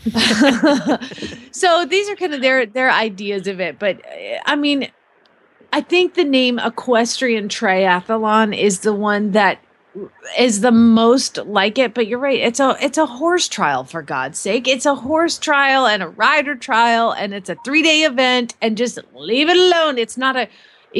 [SPEAKER 10] God.
[SPEAKER 3] So these are kind of their their ideas of it, but uh, I mean, I think the name Equestrian Triathlon is the one that is the most like it, but you're right. It's a it's a horse trial, for God's sake. It's a horse trial and a rider trial, and it's a three day event. And just leave it alone. It's not a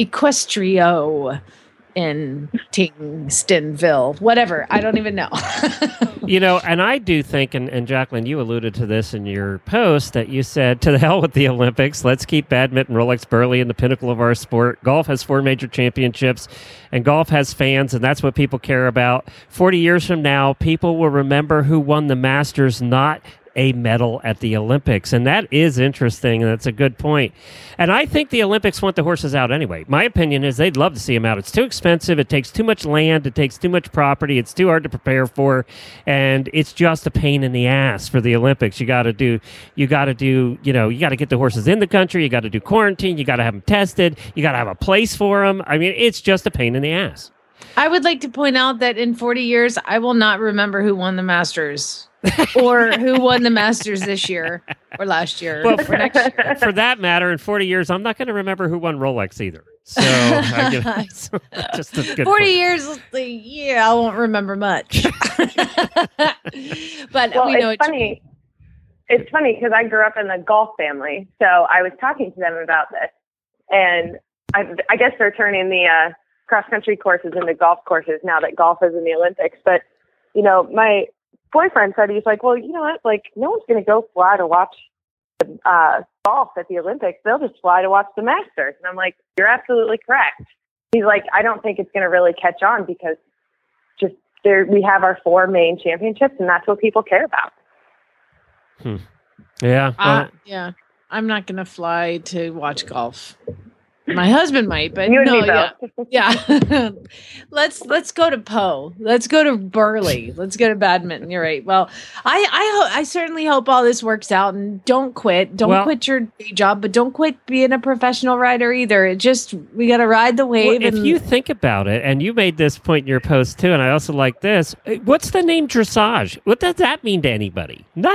[SPEAKER 3] Equestrio in Kingstonville, whatever. I don't even know.
[SPEAKER 1] You know, and I do think, and, and Jacqueline, you alluded to this in your post, that you said, to the hell with the Olympics. Let's keep badminton, Rolex Burley in the pinnacle of our sport. Golf has four major championships, and golf has fans, and that's what people care about. forty years from now, people will remember who won the Masters, not a medal at the Olympics. And that is interesting, and that's a good point. And I think the Olympics want the horses out anyway. My opinion is they'd love to see them out. It's too expensive. It takes too much land. It takes too much property. It's too hard to prepare for. And it's just a pain in the ass for the Olympics. You got to do, you got to do, you know, you got to get the horses in the country. You got to do quarantine. You got to have them tested. You got to have a place for them. I mean, it's just a pain in the ass.
[SPEAKER 3] I would like to point out that in forty years, I will not remember who won the Masters or who won the Masters this year or last year
[SPEAKER 1] Well,
[SPEAKER 3] or next year.
[SPEAKER 1] For that matter, in forty years, I'm not going to remember who won Rolex either. So, I, you know, so just a good
[SPEAKER 3] forty
[SPEAKER 1] point.
[SPEAKER 3] years, like, yeah, I won't remember much. But
[SPEAKER 10] Well,
[SPEAKER 3] we know
[SPEAKER 10] it's funny. It's funny because I grew up in the golf family, so I was talking to them about this, and I, I guess they're turning the uh, cross country courses into golf courses now that golf is in the Olympics. But you know, my boyfriend said, he's like, well, you know what? Like, no one's going to go fly to watch uh, golf at the Olympics. They'll just fly to watch the Masters. And I'm like, you're absolutely correct. He's like, I don't think it's going to really catch on because just there we have our four main championships, and that's what people care about.
[SPEAKER 1] Hmm. Yeah.
[SPEAKER 3] Uh,
[SPEAKER 1] well,
[SPEAKER 3] yeah, I'm not going to fly to watch golf. My husband might, but
[SPEAKER 10] You and
[SPEAKER 3] no,
[SPEAKER 10] me
[SPEAKER 3] yeah,
[SPEAKER 10] both.
[SPEAKER 3] yeah. let's let's go to Poe. Let's go to Burley. Let's go to badminton. You're right. Well, I I ho- I certainly hope all this works out, and don't quit. Don't
[SPEAKER 1] Well-
[SPEAKER 3] quit your day job, but don't quit being a professional rider either. It just we got to ride the wave.
[SPEAKER 1] Well, if
[SPEAKER 3] and
[SPEAKER 1] you think about it, and you made this point in your post too, and I also like this, what's the name dressage? What does that mean to anybody? Nothing.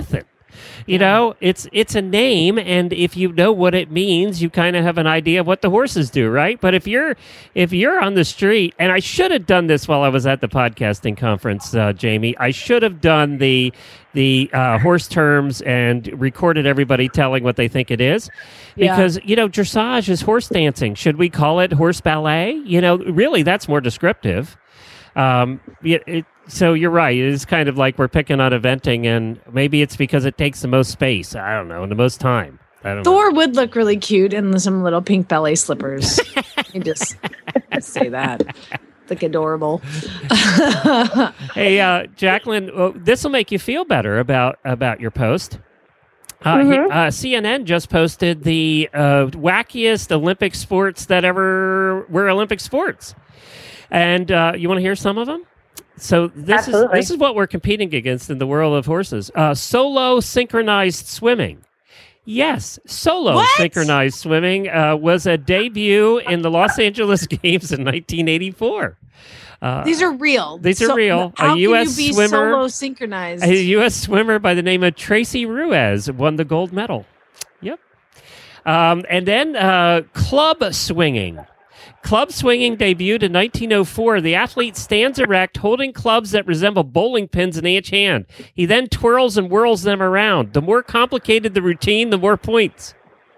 [SPEAKER 1] You know, it's it's a name, and if you know what it means, you kind of have an idea of what the horses do, right? But if you're if you're on the street, and I should have done this while I was at the podcasting conference, uh, Jamie, I should have done the the uh, horse terms and recorded everybody telling what they think it is,
[SPEAKER 3] Yeah.
[SPEAKER 1] because you know, dressage is horse dancing. Should we call it horse ballet? You know, really, that's more descriptive. Um, it, it, so you're right. It is kind of like we're picking on eventing, and maybe it's because it takes the most space. I don't know, and the most time. I don't
[SPEAKER 3] Thor would look really cute in some little pink ballet slippers. You just say that. Look adorable.
[SPEAKER 1] know. Hey, uh, Jacqueline, well, this will make you feel better about about your post. Uh, he-
[SPEAKER 10] Mhm.
[SPEAKER 1] uh, C N N just posted the uh, wackiest Olympic sports that ever were Olympic sports, and uh, you want to hear some of them? So this
[SPEAKER 10] Absolutely.
[SPEAKER 1] is this is what we're competing against in the world of horses. Uh, solo synchronized swimming. Yes, solo
[SPEAKER 3] What?
[SPEAKER 1] synchronized swimming uh, was a debut in the Los Angeles Games in nineteen eighty-four. Uh,
[SPEAKER 3] These are real.
[SPEAKER 1] These are real. A
[SPEAKER 3] How
[SPEAKER 1] U S
[SPEAKER 3] can you be
[SPEAKER 1] swimmer-
[SPEAKER 3] solo synchronized?
[SPEAKER 1] A U S swimmer by the name of Tracy Ruiz won the gold medal. Yep. Um, and then uh, club swinging. Club swinging debuted in nineteen oh four. The athlete stands erect, holding clubs that resemble bowling pins in each hand. He then twirls and whirls them around. The more complicated the routine, the more points.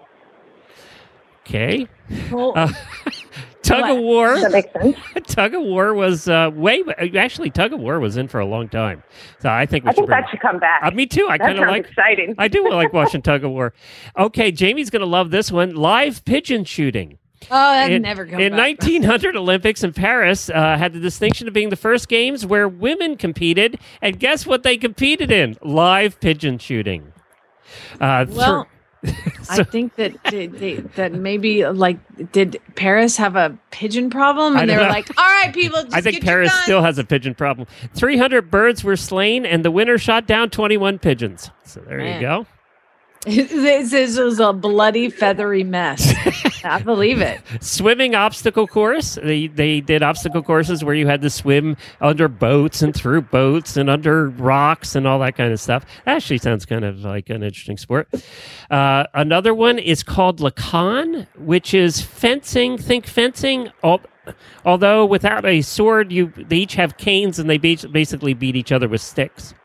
[SPEAKER 1] Okay.
[SPEAKER 3] Well,
[SPEAKER 1] Uh, tug
[SPEAKER 3] What?
[SPEAKER 1] of war.
[SPEAKER 10] That makes sense.
[SPEAKER 1] Tug of war was uh, way. Actually, tug of war was in for a long time. So I think we
[SPEAKER 10] I
[SPEAKER 1] should
[SPEAKER 10] think
[SPEAKER 1] bring.
[SPEAKER 10] that should come back.
[SPEAKER 1] Uh, me too. I
[SPEAKER 10] that
[SPEAKER 1] kind of
[SPEAKER 10] sounds
[SPEAKER 1] like.
[SPEAKER 10] exciting.
[SPEAKER 1] I do like watching tug of war. Okay, Jamie's going to love this one. Live pigeon shooting.
[SPEAKER 3] oh, that
[SPEAKER 1] in,
[SPEAKER 3] never comes
[SPEAKER 1] in
[SPEAKER 3] back.
[SPEAKER 1] nineteen hundred Olympics in Paris uh, had the distinction of being the first games where women competed, and guess what they competed in? Live pigeon shooting. Uh, thr-
[SPEAKER 3] Well, I think that they, they, that maybe like did Paris have a pigeon problem,
[SPEAKER 1] I
[SPEAKER 3] and they
[SPEAKER 1] don't
[SPEAKER 3] were
[SPEAKER 1] know.
[SPEAKER 3] like, "All right, people, just
[SPEAKER 1] I think
[SPEAKER 3] get your
[SPEAKER 1] Paris
[SPEAKER 3] guns."
[SPEAKER 1] still has a pigeon problem. three hundred birds were slain, and the winner shot down twenty-one pigeons. So there
[SPEAKER 3] Man.
[SPEAKER 1] you go.
[SPEAKER 3] This, this was a bloody, feathery mess. I believe it.
[SPEAKER 1] Swimming obstacle course. They they did obstacle courses where you had to swim under boats and through boats and under rocks and all that kind of stuff. That actually sounds kind of like an interesting sport. Uh, another one is called Lacan, which is fencing. Think fencing. Al- Although without a sword, you they each have canes and they ba- basically beat each other with sticks.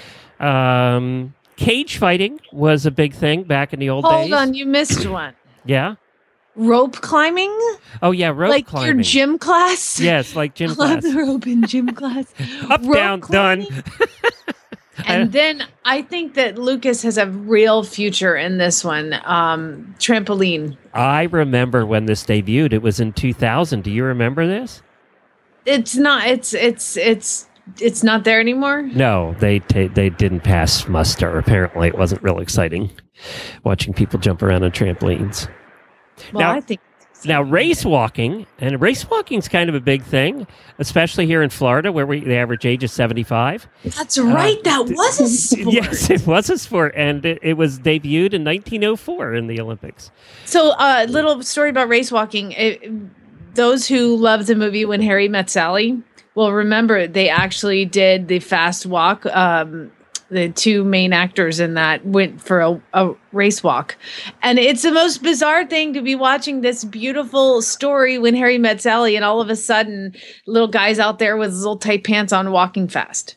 [SPEAKER 1] Um, cage fighting was a big thing back in the old
[SPEAKER 3] Hold
[SPEAKER 1] days.
[SPEAKER 3] on, you missed one.
[SPEAKER 1] Yeah.
[SPEAKER 3] Rope climbing,
[SPEAKER 1] Oh yeah, rope
[SPEAKER 3] like
[SPEAKER 1] climbing.
[SPEAKER 3] your gym class.
[SPEAKER 1] Yes, like gym
[SPEAKER 3] I love
[SPEAKER 1] class.
[SPEAKER 3] the rope in gym class.
[SPEAKER 1] Up,
[SPEAKER 3] Rope
[SPEAKER 1] down, done.
[SPEAKER 3] climbing. And then I think that Lucas has a real future in this one. Um, trampoline.
[SPEAKER 1] I remember when this debuted. It was in two thousand. Do you remember this?
[SPEAKER 3] It's not. It's it's it's it's not there anymore.
[SPEAKER 1] No, they ta they didn't pass muster. Apparently, it wasn't real exciting watching people jump around on trampolines.
[SPEAKER 3] Well,
[SPEAKER 1] Now-
[SPEAKER 3] I think.
[SPEAKER 1] Now, race walking, and race walking is kind of a big thing, especially here in Florida, where we the average age is seventy-five.
[SPEAKER 3] That's right. That was a sport.
[SPEAKER 1] Uh, Yes, it was a sport, and it, it was debuted in nineteen oh four in the Olympics.
[SPEAKER 3] So, a uh, little story about race walking. It, those who love the movie When Harry Met Sally will remember they actually did the fast walk. Um, the two main actors in that went for a, a race walk. And it's the most bizarre thing to be watching this beautiful story When Harry Met Sally, and all of a sudden, little guy's out there with his little tight pants on walking fast.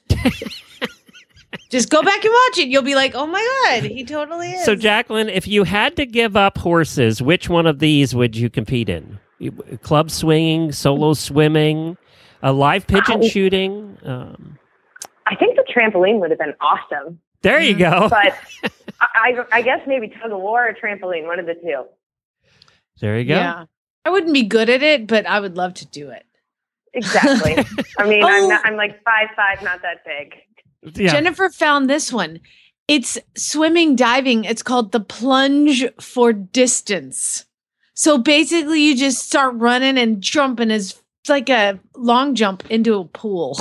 [SPEAKER 3] Just go back and watch it. You'll be like, oh my God, he totally is.
[SPEAKER 1] So, Jacqueline, if you had to give up horses, which one of these would you compete in? You- Club swinging, solo swimming, a live pigeon
[SPEAKER 10] Oh.
[SPEAKER 1] shooting. Um,
[SPEAKER 10] I think the trampoline would have been awesome,
[SPEAKER 1] there you go.
[SPEAKER 10] but I, I, I guess maybe tug of war or trampoline, one of the two.
[SPEAKER 1] There you go.
[SPEAKER 3] Yeah. I wouldn't be good at it, but I would love to do it.
[SPEAKER 10] Exactly. I mean,
[SPEAKER 3] Oh.
[SPEAKER 10] I'm not, I'm like five five, not that big.
[SPEAKER 1] Yeah.
[SPEAKER 3] Jennifer found this one. It's swimming, diving. It's called the plunge for distance. So basically, you just start running and jumping as it's like a long jump into a pool.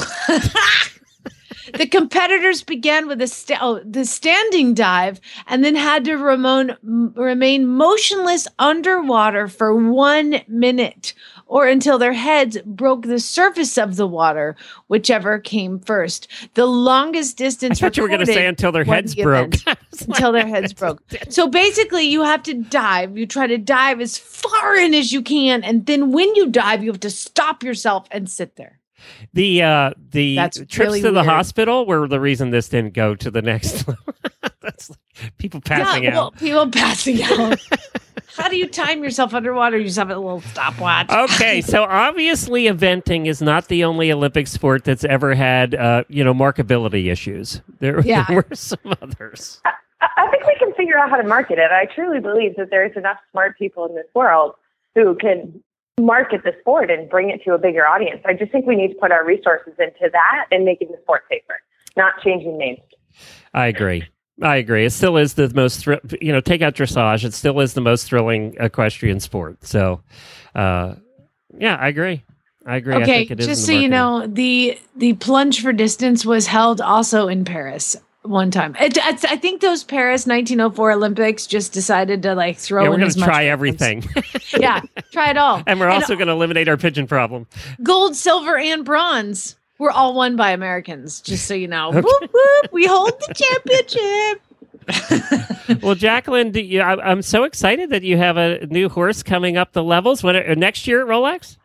[SPEAKER 3] The competitors began with a sta- oh, the standing dive and then had to remain, remain motionless underwater for one minute or until their heads broke the surface of the water, whichever came first. The longest
[SPEAKER 1] I
[SPEAKER 3] distance
[SPEAKER 1] thought you were going to
[SPEAKER 3] recorded
[SPEAKER 1] say until their
[SPEAKER 3] was
[SPEAKER 1] heads
[SPEAKER 3] the
[SPEAKER 1] broke.
[SPEAKER 3] event. Until their heads broke. So basically, you have to dive. You try to dive as far in as you can, and then when you dive, you have to stop yourself and sit there.
[SPEAKER 1] The uh, the
[SPEAKER 3] That's
[SPEAKER 1] trips
[SPEAKER 3] really
[SPEAKER 1] to the
[SPEAKER 3] weird.
[SPEAKER 1] hospital were the reason this didn't go to the next level. That's like people passing
[SPEAKER 3] yeah, well,
[SPEAKER 1] out.
[SPEAKER 3] people passing out. How do you time yourself underwater? You just have a little stopwatch.
[SPEAKER 1] Okay, so obviously eventing is not the only Olympic sport that's ever had, uh, you know, markability issues. There,
[SPEAKER 3] Yeah.
[SPEAKER 1] there were some others.
[SPEAKER 10] I, I think we can figure out how to market it. I truly believe that there's enough smart people in this world who can market the sport and bring it to a bigger audience. I just think we need to put our resources into that and making the sport safer, not changing names.
[SPEAKER 1] I agree. I agree. It still is the most, thr- you know, take out dressage. It still is the most thrilling equestrian sport. So, uh, yeah, I agree. I agree. I
[SPEAKER 3] Okay,
[SPEAKER 1] think it is in
[SPEAKER 3] just
[SPEAKER 1] the
[SPEAKER 3] so you
[SPEAKER 1] marketing.
[SPEAKER 3] know, the the plunge for distance was held also in Paris one time. It, it's, I think those Paris nineteen oh four Olympics just decided to like throw
[SPEAKER 1] Yeah, we're
[SPEAKER 3] in
[SPEAKER 1] going
[SPEAKER 3] as
[SPEAKER 1] to
[SPEAKER 3] much
[SPEAKER 1] try
[SPEAKER 3] weapons.
[SPEAKER 1] everything.
[SPEAKER 3] Yeah, try it all.
[SPEAKER 1] And we're also going to eliminate our pigeon problem.
[SPEAKER 3] gold, silver, and bronze were all won by Americans. Just so you know,
[SPEAKER 1] Okay.
[SPEAKER 3] whoop whoop, we hold the championship.
[SPEAKER 1] Well, Jacqueline, do you, I, I'm so excited that you have a new horse coming up the levels. When uh, next year at Rolex?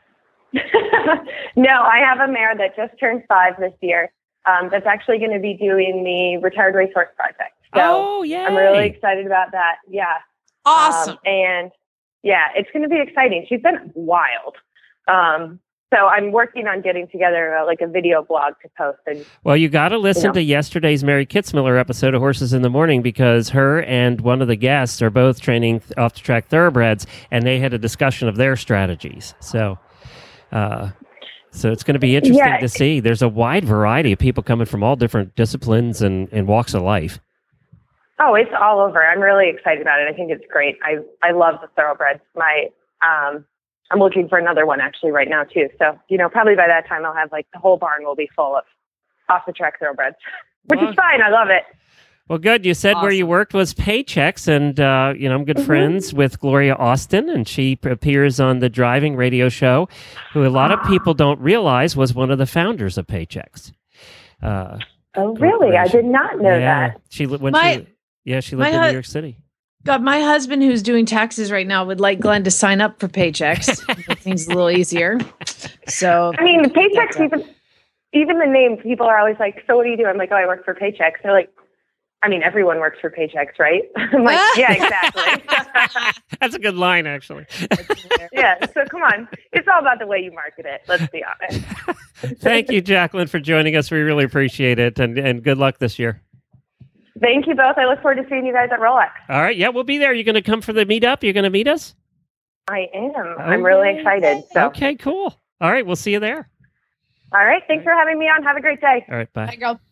[SPEAKER 10] No, I have a mare that just turned five this year. Um, that's actually going to be doing the Retired Racehorse Project. So
[SPEAKER 1] Oh, yeah.
[SPEAKER 10] I'm really excited about that. Yeah.
[SPEAKER 3] Awesome.
[SPEAKER 10] Um, and yeah, it's going to be exciting. She's been wild. Um, so I'm working on getting together uh, like a video blog to post. And
[SPEAKER 1] Well, you got to listen
[SPEAKER 10] Yeah.
[SPEAKER 1] to yesterday's Mary Kitzmiller episode of Horses in the Morning because her and one of the guests are both training off the track thoroughbreds, and they had a discussion of their strategies. So, uh, so it's going to be interesting
[SPEAKER 10] Yeah.
[SPEAKER 1] to see. There's a wide variety of people coming from all different disciplines and, and walks of life.
[SPEAKER 10] oh, it's all over. I'm really excited about it. I think it's great. I, I love the thoroughbreds. My, um, I'm looking for another one actually right now too. So, you know, probably by that time I'll have like the whole barn will be full of off the track thoroughbreds, which
[SPEAKER 1] Well-
[SPEAKER 10] is fine. I love it.
[SPEAKER 1] Well, good. You said where you worked was Paychecks, and uh, you know I'm good
[SPEAKER 10] Mm-hmm.
[SPEAKER 1] friends with Gloria Austin, and she p- appears on the driving radio show, who a lot of people don't realize was one of the founders of Paychecks. Uh,
[SPEAKER 10] Oh, really? I did not know
[SPEAKER 1] yeah,
[SPEAKER 10] that.
[SPEAKER 1] she li- when
[SPEAKER 3] My-
[SPEAKER 1] she yeah she lived
[SPEAKER 3] my
[SPEAKER 1] in
[SPEAKER 3] hu-
[SPEAKER 1] New York City.
[SPEAKER 3] God, my husband, who's doing taxes right now, would like Glenn to sign up for Paychecks. Make things a little easier. So,
[SPEAKER 10] I mean, Paychecks, even, even the name, people are always like, so what do you do? I'm like, oh, I work for Paychecks. They're like, I mean, everyone works for Paychecks, right? I'm like, yeah, exactly.
[SPEAKER 1] That's a good line, actually.
[SPEAKER 10] Yeah, so come on. It's all about the way you market it. Let's be honest.
[SPEAKER 1] Thank you, Jacqueline, for joining us. We really appreciate it, and and good luck this year.
[SPEAKER 10] Thank you both. I look forward to seeing you guys at Rolex.
[SPEAKER 1] All right, yeah, we'll be there. You're going to come for the meetup. You're going to meet us.
[SPEAKER 10] I am. I'm really excited. So,
[SPEAKER 1] Okay, cool. All right, we'll see you there.
[SPEAKER 10] all right. Thanks for having me on. Have a great day.
[SPEAKER 1] All right, bye.
[SPEAKER 3] Bye, girl.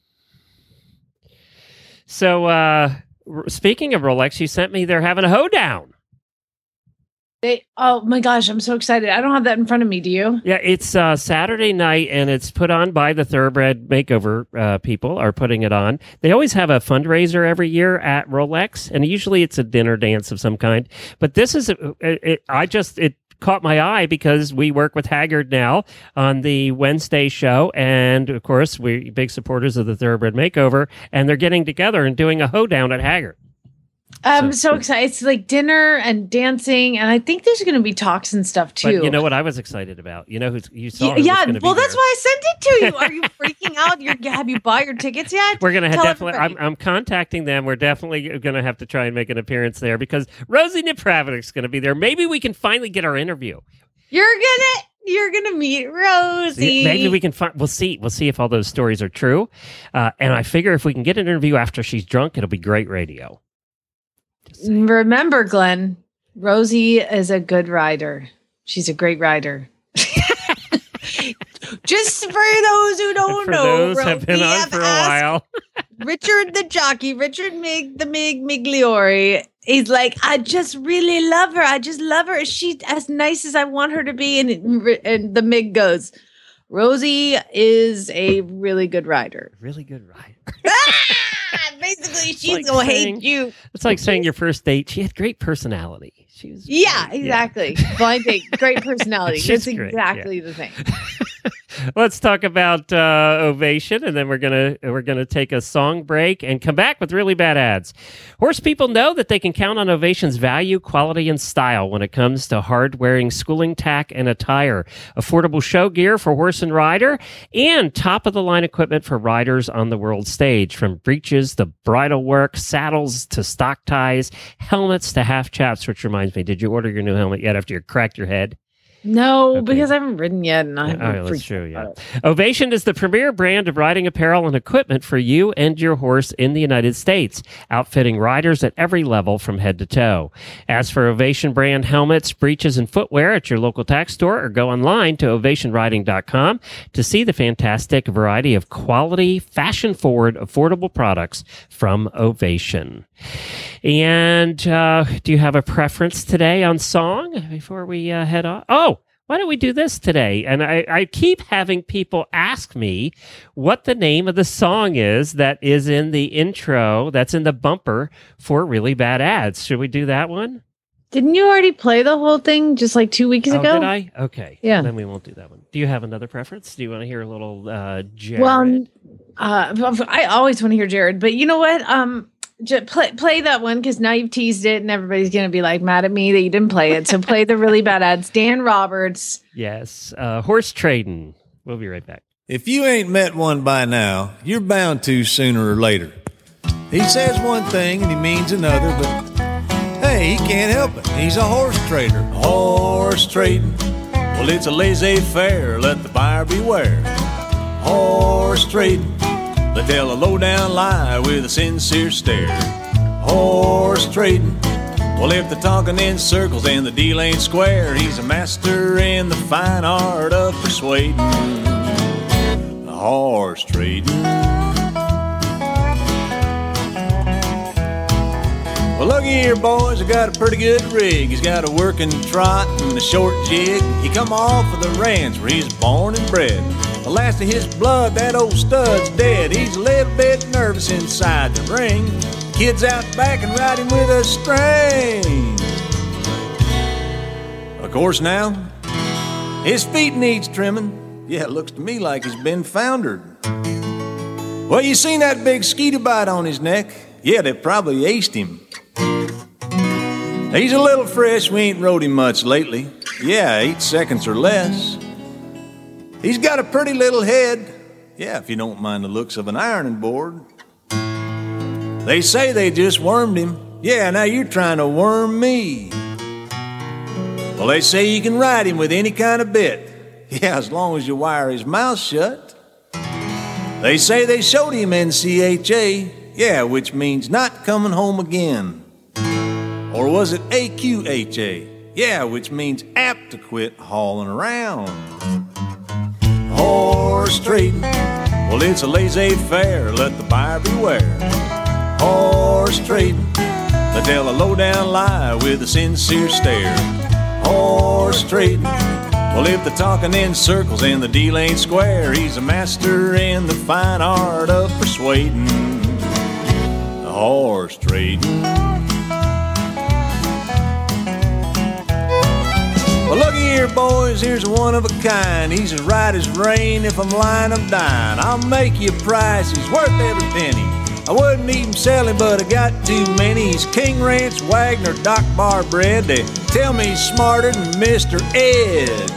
[SPEAKER 1] So, uh, r- speaking of Rolex, you sent me they're having a hoedown.
[SPEAKER 3] They, oh my gosh, I'm so excited. I don't have that in front of me. Do you?
[SPEAKER 1] Yeah, it's uh, Saturday night, and it's put on by the Thoroughbred Makeover uh, people are putting it on. They always have a fundraiser every year at Rolex, and usually it's a dinner dance of some kind. But this is, a, it, it, I just, it caught my eye because we work with Haggard now on the Wednesday show, and of course, we're big supporters of the Thoroughbred Makeover, and they're getting together and doing a hoedown at Haggard.
[SPEAKER 3] I'm so, excited. It's like dinner and dancing, and I think there's going to be talks and stuff too.
[SPEAKER 1] But you know what I was excited about? You know who you saw?
[SPEAKER 3] Yeah,
[SPEAKER 1] who was
[SPEAKER 3] yeah,
[SPEAKER 1] gonna be
[SPEAKER 3] well, that's
[SPEAKER 1] there.
[SPEAKER 3] why I sent it to you. Are you freaking out? You're, have you bought your tickets yet?
[SPEAKER 1] We're gonna have
[SPEAKER 3] Tell
[SPEAKER 1] definitely. I'm,
[SPEAKER 3] everybody.
[SPEAKER 1] I'm contacting them. We're definitely gonna have to try and make an appearance there because Rosie Nepravich's gonna be there. Maybe we can finally get our interview.
[SPEAKER 3] You're gonna, you're gonna meet Rosie.
[SPEAKER 1] Maybe we can find. We'll see. We'll see if all those stories are true. Uh, and I figure if we can get an interview after she's drunk, it'll be great radio.
[SPEAKER 3] Remember, Glenn, Rosie is a good rider. She's a great rider. Just for those who don't
[SPEAKER 1] For
[SPEAKER 3] know,
[SPEAKER 1] those have been
[SPEAKER 3] we
[SPEAKER 1] on
[SPEAKER 3] have
[SPEAKER 1] for a
[SPEAKER 3] asked
[SPEAKER 1] while.
[SPEAKER 3] Richard the jockey, Richard Mig, the Mig Migliori. He's like, I just really love her. I just love her. She's as nice as I want her to be. And, and the Mig goes, Rosie is a really good rider.
[SPEAKER 1] Really good rider.
[SPEAKER 3] Ah, basically, she's
[SPEAKER 1] like
[SPEAKER 3] gonna
[SPEAKER 1] saying-
[SPEAKER 3] hate you.
[SPEAKER 1] It's like saying your first date. She had great personality. She was
[SPEAKER 3] Yeah,
[SPEAKER 1] great.
[SPEAKER 3] exactly. Blind date, great personality.
[SPEAKER 1] She's
[SPEAKER 3] That's
[SPEAKER 1] great,
[SPEAKER 3] exactly
[SPEAKER 1] yeah.
[SPEAKER 3] the thing.
[SPEAKER 1] Let's talk about uh, Ovation, and then we're gonna we're gonna take a song break and come back with really bad ads. Horse people know that they can count on Ovation's value, quality, and style when it comes to hard-wearing schooling tack and attire, affordable show gear for horse and rider, and top-of-the-line equipment for riders on the world stage, from breeches to bridle work, saddles to stock ties, helmets to half chaps. Which reminds me, did you order your new helmet yet after you cracked your head?
[SPEAKER 3] No,
[SPEAKER 1] Okay.
[SPEAKER 3] because I haven't ridden yet, and I
[SPEAKER 1] Yeah,
[SPEAKER 3] haven't
[SPEAKER 1] all right, that's
[SPEAKER 3] freaked
[SPEAKER 1] true,
[SPEAKER 3] out
[SPEAKER 1] yeah.
[SPEAKER 3] about it.
[SPEAKER 1] Ovation is the premier brand of riding apparel and equipment for you and your horse in the United States, outfitting riders at every level from head to toe. As for Ovation brand helmets, breeches, and footwear at your local tack store, or go online to ovation riding dot com to see the fantastic variety of quality, fashion-forward, affordable products from Ovation. And uh, do you have a preference today on song before we uh, head off? Oh, why don't we do this today? And I, I keep having people ask me what the name of the song is that is in the intro, that's in the bumper for Really Bad Ads. Should we do that one?
[SPEAKER 3] Didn't you already play the whole thing just like two weeks
[SPEAKER 1] Oh,
[SPEAKER 3] ago?
[SPEAKER 1] did I? Okay.
[SPEAKER 3] Yeah.
[SPEAKER 1] Then we won't do that one. Do you have another preference? Do you want to hear a little uh, Jared?
[SPEAKER 3] Well, uh, I always want to hear Jared, but you know what? Um, j- play play that one because now you've teased it, and everybody's gonna be like mad at me that you didn't play it. So play the Really Bad Ads. Dan Roberts.
[SPEAKER 1] Yes. Uh, horse trading. We'll be right back.
[SPEAKER 11] If you ain't met one by now, you're bound to sooner or later. He says one thing and he means another, but hey, he can't help it. He's a horse trader.
[SPEAKER 12] Horse trading, well, it's a laissez-faire, let the buyer beware. Horse trading, they tell a low-down lie with a sincere stare. Horse trading, well, if they're talking in circles and the deal ain't square, he's a master in the fine art of persuading. Horse trading. Well, looky here, boys, I got a pretty good rig. He's got a working trot and a short jig. He come off of the ranch where he's born and bred. The last of his blood, that old stud's dead. He's a little bit nervous inside the ring. The kid's out back and riding with a string. Of course now, his feet needs trimming. Yeah, it looks to me like he's been foundered. Well, you seen that big skeeter bite on his neck? Yeah, they probably aced him. He's a little fresh, we ain't rode him much lately. Yeah, eight seconds or less. He's got a pretty little head. Yeah, if you don't mind the looks of an ironing board. They say they just wormed him. Yeah, now you're trying to worm me. Well, they say you can ride him with any kind of bit. Yeah, as long as you wire his mouth shut. They say they showed him N C H A. Yeah, which means not coming home again. Or was it A Q H A? Yeah, which means apt to quit hauling around. Horse trading, well, it's a laissez-faire, let the buyer beware. Horse trading, they tell a low-down lie with a sincere stare. Horse trading, well, if they're talking in circles and the deal ain't square, he's a master in the fine art of persuading. Horse trading. Well, looky here, boys, here's one of a kind. He's as right as rain. If I'm lying, I'm dying. I'll make you a price. He's worth every penny. I wouldn't even sell him, but I got too many. He's King Ranch, Wagner, Doc Bar bred. They tell me he's smarter than Mister Ed.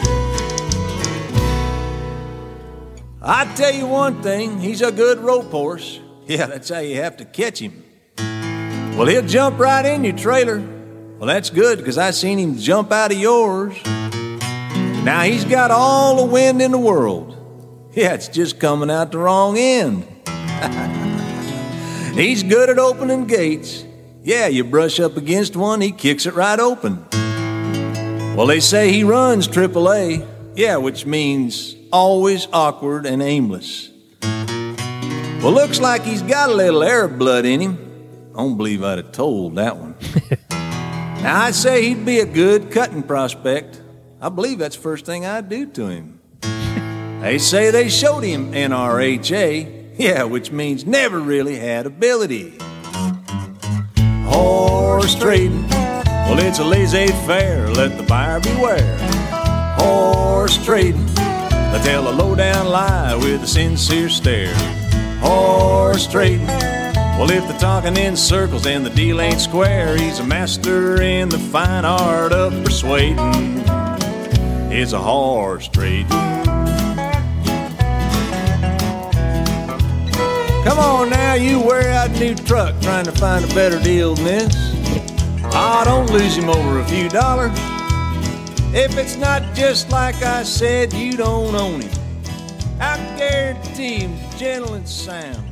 [SPEAKER 12] I tell you one thing, he's a good rope horse. Yeah, that's how you have to catch him. Well, he'll jump right in your trailer. Well, that's good, because I seen him jump out of yours. Now, he's got all the wind in the world. Yeah, it's just coming out the wrong end. He's good at opening gates. Yeah, you brush up against one, he kicks it right open. Well, they say he runs triple A. Yeah, which means always awkward and aimless. Well, looks like he's got a little Arab blood in him. I don't believe I'd have told that one. Now, I'd say he'd be a good cutting prospect. I believe that's the first thing I'd do to him. They say they showed him N R H A. Yeah, which means never really had ability. Horse trading, Well, it's a laissez-faire, let the buyer beware. Horse trading, they tell a low-down lie with a sincere stare. Horse trading, well, if they're talking in circles and the deal ain't square, he's a master in the fine art of persuading. It's a horse trading. Come on now, you wear out a new truck trying to find a better deal than this. Ah, don't lose him over a few dollars. If it's not just like I said, you don't own him. I guarantee him, gentle and sound.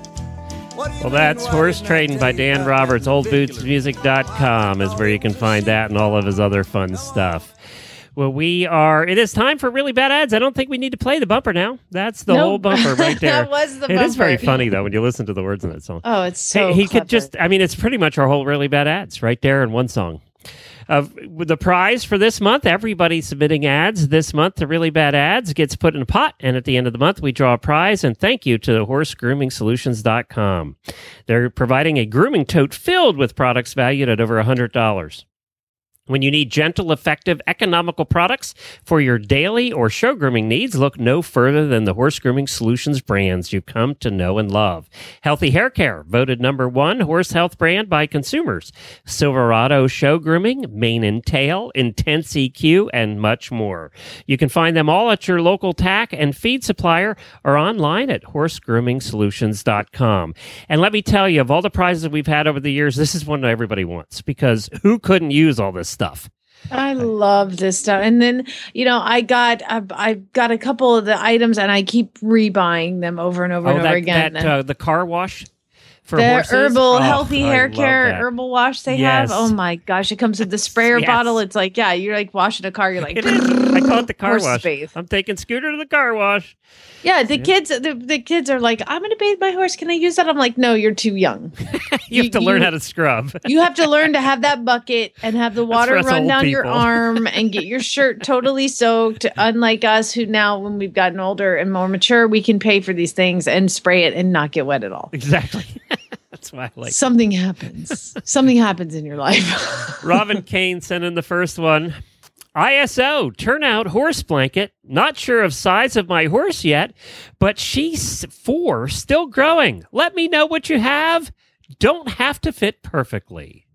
[SPEAKER 1] Well, that's Horse Trading by Dan Roberts. old boots music dot com is where you can find that and all of his other fun stuff. Well, we are, it is time for Really Bad Ads. I don't think we need to play the bumper now. That's the
[SPEAKER 3] Nope.
[SPEAKER 1] whole bumper right there.
[SPEAKER 3] That was the
[SPEAKER 1] It is very
[SPEAKER 3] bumper.
[SPEAKER 1] funny, though, when you listen to the words in that song.
[SPEAKER 3] Oh, it's so
[SPEAKER 1] Hey, he
[SPEAKER 3] clever.
[SPEAKER 1] could just, I mean, it's pretty much our whole Really Bad Ads right there in one song. Uh, with the prize for this month, everybody submitting ads this month to Really Bad Ads gets put in a pot, and at the end of the month, we draw a prize, and thank you to horse grooming solutions dot com. They're providing a grooming tote filled with products valued at over one hundred dollars. When you need gentle, effective, economical products for your daily or show grooming needs, look no further than the Horse Grooming Solutions brands you've come to know and love. Healthy Hair Care, voted number one horse health brand by consumers. Silverado Show Grooming, Mane and Tail, Intense E Q, and much more. You can find them all at your local tack and feed supplier or online at horse grooming solutions dot com. And let me tell you, of all the prizes we've had over the years, this is one that everybody wants, because who couldn't use all this stuff?
[SPEAKER 3] I love this stuff. And then, you know, I got I, I got a couple of the items and I keep rebuying them over and over
[SPEAKER 1] Oh,
[SPEAKER 3] and over
[SPEAKER 1] that,
[SPEAKER 3] again.
[SPEAKER 1] that, uh, the car wash for
[SPEAKER 3] the
[SPEAKER 1] horses?
[SPEAKER 3] herbal
[SPEAKER 1] Oh,
[SPEAKER 3] healthy
[SPEAKER 1] I
[SPEAKER 3] hair
[SPEAKER 1] love
[SPEAKER 3] care
[SPEAKER 1] that.
[SPEAKER 3] herbal wash they
[SPEAKER 1] Yes.
[SPEAKER 3] have. Oh my gosh, it comes with the sprayer
[SPEAKER 1] Yes.
[SPEAKER 3] bottle. It's like, yeah, you're like washing a car. You're like,
[SPEAKER 1] It is. I call it the car
[SPEAKER 3] horse
[SPEAKER 1] wash.
[SPEAKER 3] bathe.
[SPEAKER 1] I'm taking Scooter to the car wash.
[SPEAKER 3] Yeah, the kids the, the kids are like, I'm gonna bathe my horse. Can I use that? I'm like, no, you're too young.
[SPEAKER 1] You have to
[SPEAKER 3] You-
[SPEAKER 1] learn
[SPEAKER 3] you-
[SPEAKER 1] how to scrub.
[SPEAKER 3] You have to learn to have that bucket and have the water
[SPEAKER 1] for us
[SPEAKER 3] run
[SPEAKER 1] old
[SPEAKER 3] down your
[SPEAKER 1] people.
[SPEAKER 3] arm and get your shirt totally soaked. Unlike us, who now, when we've gotten older and more mature, we can pay for these things and spray it and not get wet at all.
[SPEAKER 1] Exactly. That's why I like
[SPEAKER 3] Something happens. Something happens in your life.
[SPEAKER 1] Robin Kane sent in the first one. I S O, turnout horse blanket. Not sure of size of my horse yet, but she's four, still growing. Let me know what you have. Don't have to fit perfectly.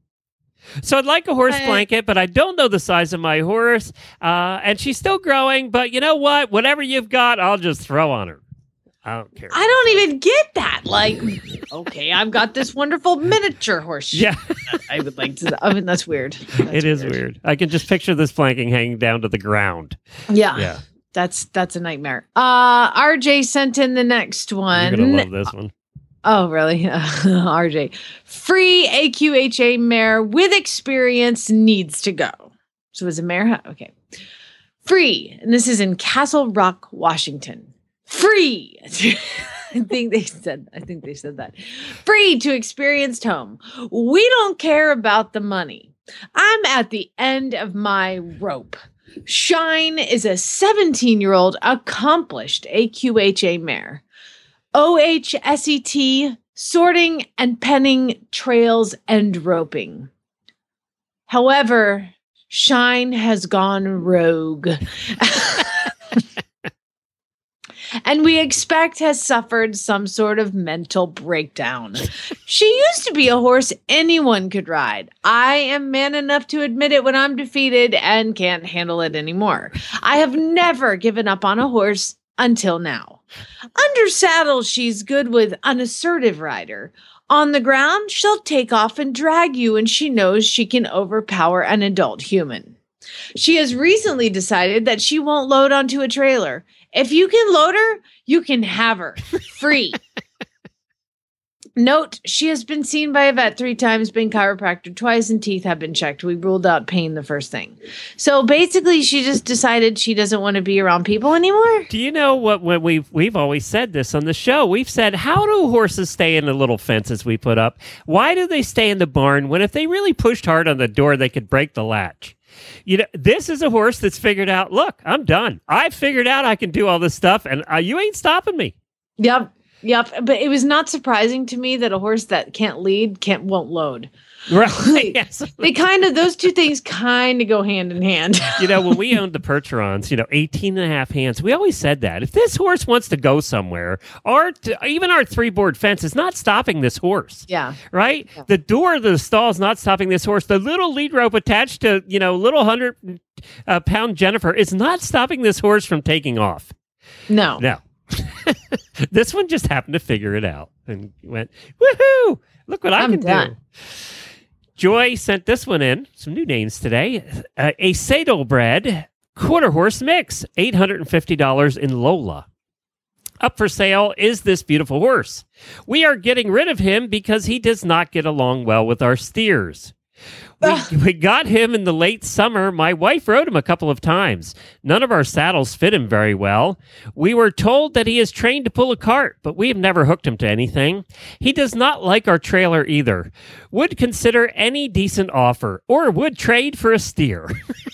[SPEAKER 1] So I'd like a horse
[SPEAKER 3] Uh,
[SPEAKER 1] blanket, but I don't know the size of my horse. Uh, and she's still growing, but you know what? Whatever you've got, I'll just throw on her. I don't care.
[SPEAKER 3] I don't even get that. Like, okay, I've got this wonderful miniature horse.
[SPEAKER 1] Yeah.
[SPEAKER 3] I would like to. I mean, that's weird. That's
[SPEAKER 1] It is weird. I can just picture this blanket hanging down to the ground.
[SPEAKER 3] Yeah.
[SPEAKER 1] Yeah.
[SPEAKER 3] That's that's a nightmare. Uh, R J sent in the next one.
[SPEAKER 1] You're going to love this one.
[SPEAKER 3] Oh, really? R J. Free A Q H A mare with experience needs to go. So is a mare? Okay. Free. And this is in Castle Rock, Washington. Free. I think they said, I think they said that. Free to experienced home. We don't care about the money. I'm at the end of my rope. Shine is a seventeen-year-old accomplished A Q H A mare. O H S E T, sorting and penning trails and roping. However, Shine has gone rogue. And we expect has suffered some sort of mental breakdown. She used to be a horse anyone could ride. I am man enough to admit it when I'm defeated and can't handle it anymore. I have never given up on a horse until now. Under saddle, she's good with an assertive rider. On the ground, she'll take off and drag you, and she knows she can overpower an adult human. She has recently decided that she won't load onto a trailer. If you can load her, you can have her. Free. Note, she has been seen by a vet three times, been chiropractor twice, and teeth have been checked. We ruled out pain the first thing. So basically, she just decided she doesn't want to be around people anymore.
[SPEAKER 1] Do you know what? When we've we've always said this on the show, we've said, how do horses stay in the little fences we put up? Why do they stay in the barn when if they really pushed hard on the door, they could break the latch? You know, this is a horse that's figured out, look, I'm done. I figured out I can do all this stuff, and uh, you ain't stopping me.
[SPEAKER 3] Yep. Yep. But it was not surprising to me that a horse that can't lead can't won't load.
[SPEAKER 1] Right. Yes.
[SPEAKER 3] They kind of, those two things kind of go hand in hand.
[SPEAKER 1] You know, when we owned the Percherons, you know, eighteen and a half hands, we always said that. If this horse wants to go somewhere, our t- even our three-board fence is not stopping this horse.
[SPEAKER 3] Yeah.
[SPEAKER 1] Right?
[SPEAKER 3] Yeah.
[SPEAKER 1] The door of the stall is not stopping this horse. The little lead rope attached to, you know, little hundred uh, pound Jennifer is not stopping this horse from taking off.
[SPEAKER 3] No.
[SPEAKER 1] No. This one just happened to figure it out and went, woohoo! Look what I
[SPEAKER 3] I'm
[SPEAKER 1] can
[SPEAKER 3] done.
[SPEAKER 1] do. Joy sent this one in. Some new names today. Uh, a saddlebred quarter horse mix, eight hundred fifty dollars in Lola. Up for sale is this beautiful horse. We are getting rid of him because he does not get along well with our steers. We, we got him in the late summer. My wife rode him a couple of times. None of our saddles fit him very well. We were told that he is trained to pull a cart, but we have never hooked him to anything. He does not like our trailer either. Would consider any decent offer or would trade for a steer.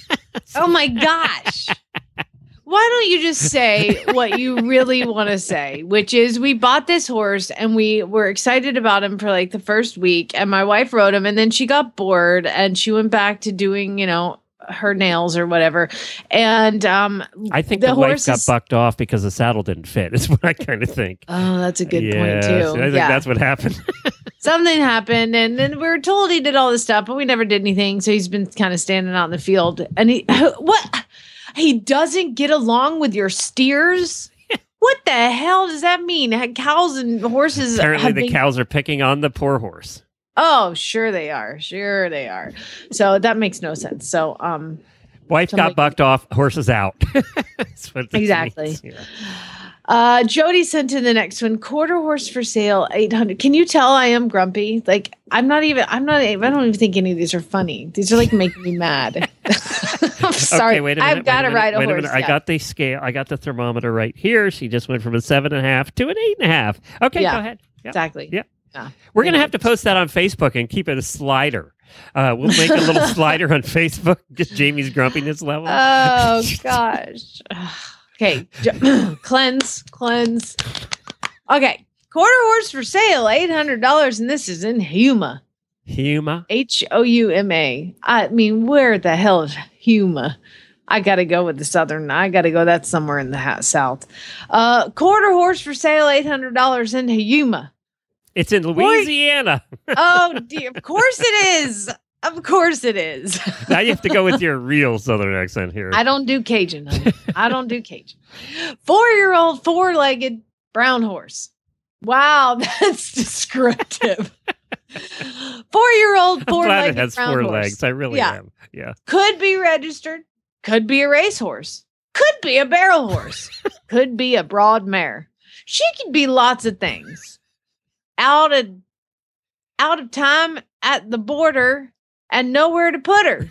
[SPEAKER 3] Oh my gosh. Why don't you just say what you really want to say, which is we bought this horse and we were excited about him for like the first week and my wife rode him and then she got bored and she went back to doing, you know, her nails or whatever. And um,
[SPEAKER 1] I think the, the wife got is... bucked off because the saddle didn't fit is what I kind of think.
[SPEAKER 3] Oh, that's a good
[SPEAKER 1] yes,
[SPEAKER 3] point too.
[SPEAKER 1] I think
[SPEAKER 3] yeah.
[SPEAKER 1] that's what happened.
[SPEAKER 3] Something happened and then we were told he did all this stuff, but we never did anything. So he's been kind of standing out in the field and he, what? He doesn't get along with your steers? What the hell does that mean? Cows and horses.
[SPEAKER 1] Apparently the
[SPEAKER 3] been...
[SPEAKER 1] cows are picking on the poor horse.
[SPEAKER 3] Oh, sure they are. Sure they are. So that makes no sense. So, um,
[SPEAKER 1] wife got bucked off, horses out. That's what this
[SPEAKER 3] exactly.
[SPEAKER 1] means. Yeah.
[SPEAKER 3] Uh, Jody sent in the next one. Quarter horse for sale, eight hundred. Can you tell I am grumpy? Like I'm not even. I'm not. I don't even think any of these are funny. These are like making me mad. I'm sorry.
[SPEAKER 1] Okay, wait a minute,
[SPEAKER 3] I've got to ride a
[SPEAKER 1] wait
[SPEAKER 3] horse.
[SPEAKER 1] A minute. I got the scale. I got the thermometer right here. She just went from a seven and a half to an eight and a half. Okay,
[SPEAKER 3] yeah,
[SPEAKER 1] go ahead. Yeah.
[SPEAKER 3] Exactly.
[SPEAKER 1] Yeah.
[SPEAKER 3] yeah.
[SPEAKER 1] We're gonna have to post that on Facebook and keep it a slider. Uh, we'll make a little slider on Facebook. Just Jamie's grumpiness level.
[SPEAKER 3] Oh gosh. Okay, cleanse, cleanse. Okay, quarter horse for sale, eight hundred dollars, and this is in Huma.
[SPEAKER 1] Huma?
[SPEAKER 3] H O U M A. I mean, where the hell is Huma? I got to go with the southern. I got to go. That's somewhere in the ha- south. Uh, quarter horse for sale, eight hundred dollars in Huma.
[SPEAKER 1] It's in Louisiana.
[SPEAKER 3] Oh, dear. Of course it is. Of course it is.
[SPEAKER 1] Now you have to go with your real southern accent here.
[SPEAKER 3] I don't do Cajun, honey. I don't do Cajun. Four-year-old, four-legged brown horse. Wow, that's descriptive. Four-year-old, four-legged
[SPEAKER 1] it has
[SPEAKER 3] brown
[SPEAKER 1] four
[SPEAKER 3] horse.
[SPEAKER 1] legs. I really
[SPEAKER 3] yeah.
[SPEAKER 1] am. Yeah.
[SPEAKER 3] Could be registered. Could be a racehorse. Could be a barrel horse. Could be a broad mare. She could be lots of things. Out of out of time at the border and nowhere to put her.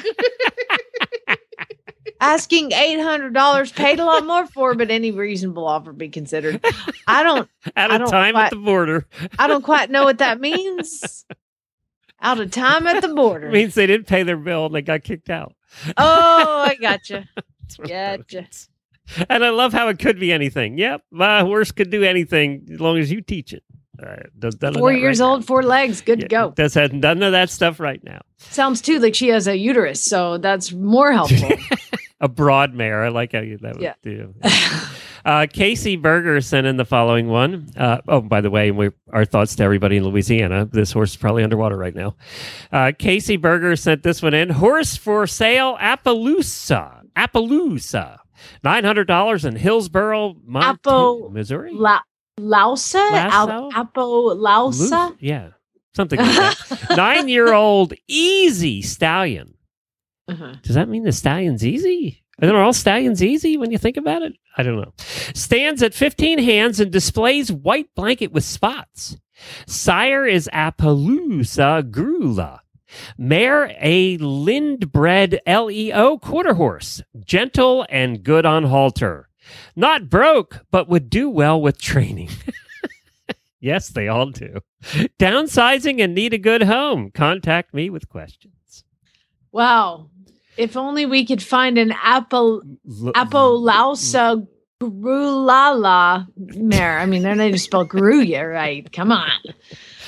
[SPEAKER 3] Asking eight hundred dollars, paid a lot more for, but any reasonable offer be considered. I don't.
[SPEAKER 1] Out
[SPEAKER 3] I
[SPEAKER 1] of
[SPEAKER 3] don't
[SPEAKER 1] time
[SPEAKER 3] quite,
[SPEAKER 1] at the border.
[SPEAKER 3] I don't quite know what that means. Out of time at the border.
[SPEAKER 1] It means they didn't pay their bill and they got kicked out.
[SPEAKER 3] Oh, I gotcha. Gotcha.
[SPEAKER 1] And I love how it could be anything. Yep, my horse could do anything as long as you teach it. Uh, does none
[SPEAKER 3] Four
[SPEAKER 1] of that
[SPEAKER 3] years
[SPEAKER 1] right
[SPEAKER 3] old,
[SPEAKER 1] now.
[SPEAKER 3] four legs, good
[SPEAKER 1] Yeah,
[SPEAKER 3] to go.
[SPEAKER 1] Does have none of that stuff right now.
[SPEAKER 3] Sounds too like she has a uterus, so that's more helpful.
[SPEAKER 1] A broad mare. I like how you that would
[SPEAKER 3] Yeah.
[SPEAKER 1] do. Uh, Casey Berger sent in the following one. Uh, oh, by the way, we, our thoughts to everybody in Louisiana. This horse is probably underwater right now. Uh, Casey Berger sent this one in. Horse for sale, Appaloosa. Appaloosa. nine hundred dollars in Hillsboro, Mont-
[SPEAKER 3] Appo-
[SPEAKER 1] Missouri?
[SPEAKER 3] La- Lausa?
[SPEAKER 1] Lasso?
[SPEAKER 3] Al- Appo Lausa?
[SPEAKER 1] Loose? Yeah, something like that. Nine-year-old easy stallion.
[SPEAKER 3] Uh-huh.
[SPEAKER 1] Does that mean the stallion's easy? Are they all stallions easy when you think about it? I don't know. Stands at fifteen hands and displays white blanket with spots. Sire is Appaloosa Grula. Mare, a Lindbred L E O quarter horse. Gentle and good on halter. Not broke, but would do well with training. Yes, they all do. Downsizing and need a good home. Contact me with questions.
[SPEAKER 3] Wow. If only we could find an Apple Appaloosa Grulala mare. I mean, they're not even spell Gruya right. Come on.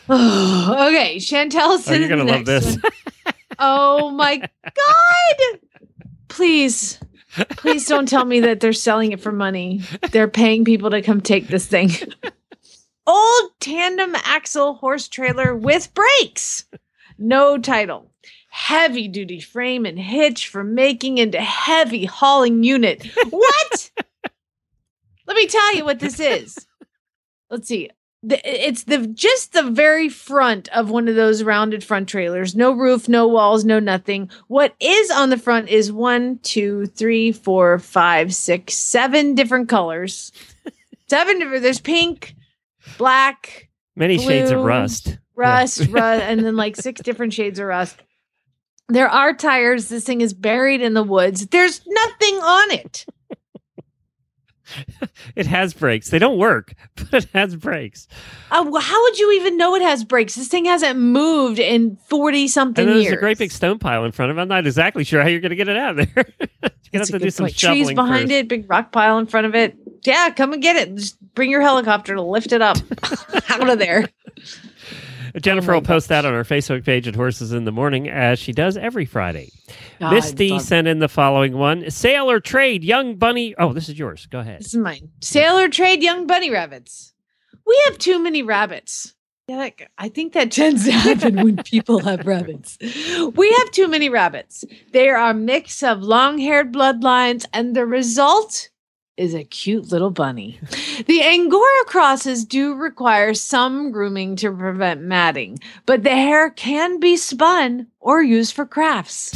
[SPEAKER 3] Oh, okay, Chantel
[SPEAKER 1] Oh,
[SPEAKER 3] said
[SPEAKER 1] you're going to love this.
[SPEAKER 3] Oh my God. Please, please don't tell me that they're selling it for money. They're paying people to come take this thing. Old tandem axle horse trailer with brakes. No title. Heavy duty frame and hitch for making into heavy hauling unit. What? Let me tell you what this is. Let's see. The, it's the just the very front of one of those rounded front trailers. No roof, no walls, no nothing. What is on the front is one, two, three, four, five, six, seven different colors. Seven different. There's pink, black,
[SPEAKER 1] Many
[SPEAKER 3] blue,
[SPEAKER 1] shades of rust.
[SPEAKER 3] rust, rust, and then like six different shades of rust. There are tires. This thing is buried in the woods. There's nothing on it.
[SPEAKER 1] It has brakes. They don't work, but it has brakes.
[SPEAKER 3] Uh, wh- how would you even know it has brakes? This thing hasn't moved in forty something
[SPEAKER 1] And
[SPEAKER 3] years.
[SPEAKER 1] there's a great big stone pile in front of it. I'm not exactly sure how you're going to get it out of there. You're going to have to do some
[SPEAKER 3] Point.
[SPEAKER 1] shoveling
[SPEAKER 3] Trees behind
[SPEAKER 1] first.
[SPEAKER 3] it, big rock pile in front of it. Yeah, come and get it. Just bring your helicopter to lift it up out of there.
[SPEAKER 1] Jennifer
[SPEAKER 3] Oh
[SPEAKER 1] will
[SPEAKER 3] my
[SPEAKER 1] post that on our Facebook page at Horses in the Morning, as she does every Friday.
[SPEAKER 3] God,
[SPEAKER 1] Misty
[SPEAKER 3] love-
[SPEAKER 1] sent in the following one. Sale or trade, young bunny. Oh, this is yours. Go ahead.
[SPEAKER 3] This is mine. Sailor trade young bunny rabbits. We have too many rabbits. Yeah, like, I think that tends to happen when people have rabbits. We have too many rabbits. They are a mix of long-haired bloodlines, and the result is a cute little bunny. The Angora crosses do require some grooming to prevent matting, but the hair can be spun or used for crafts.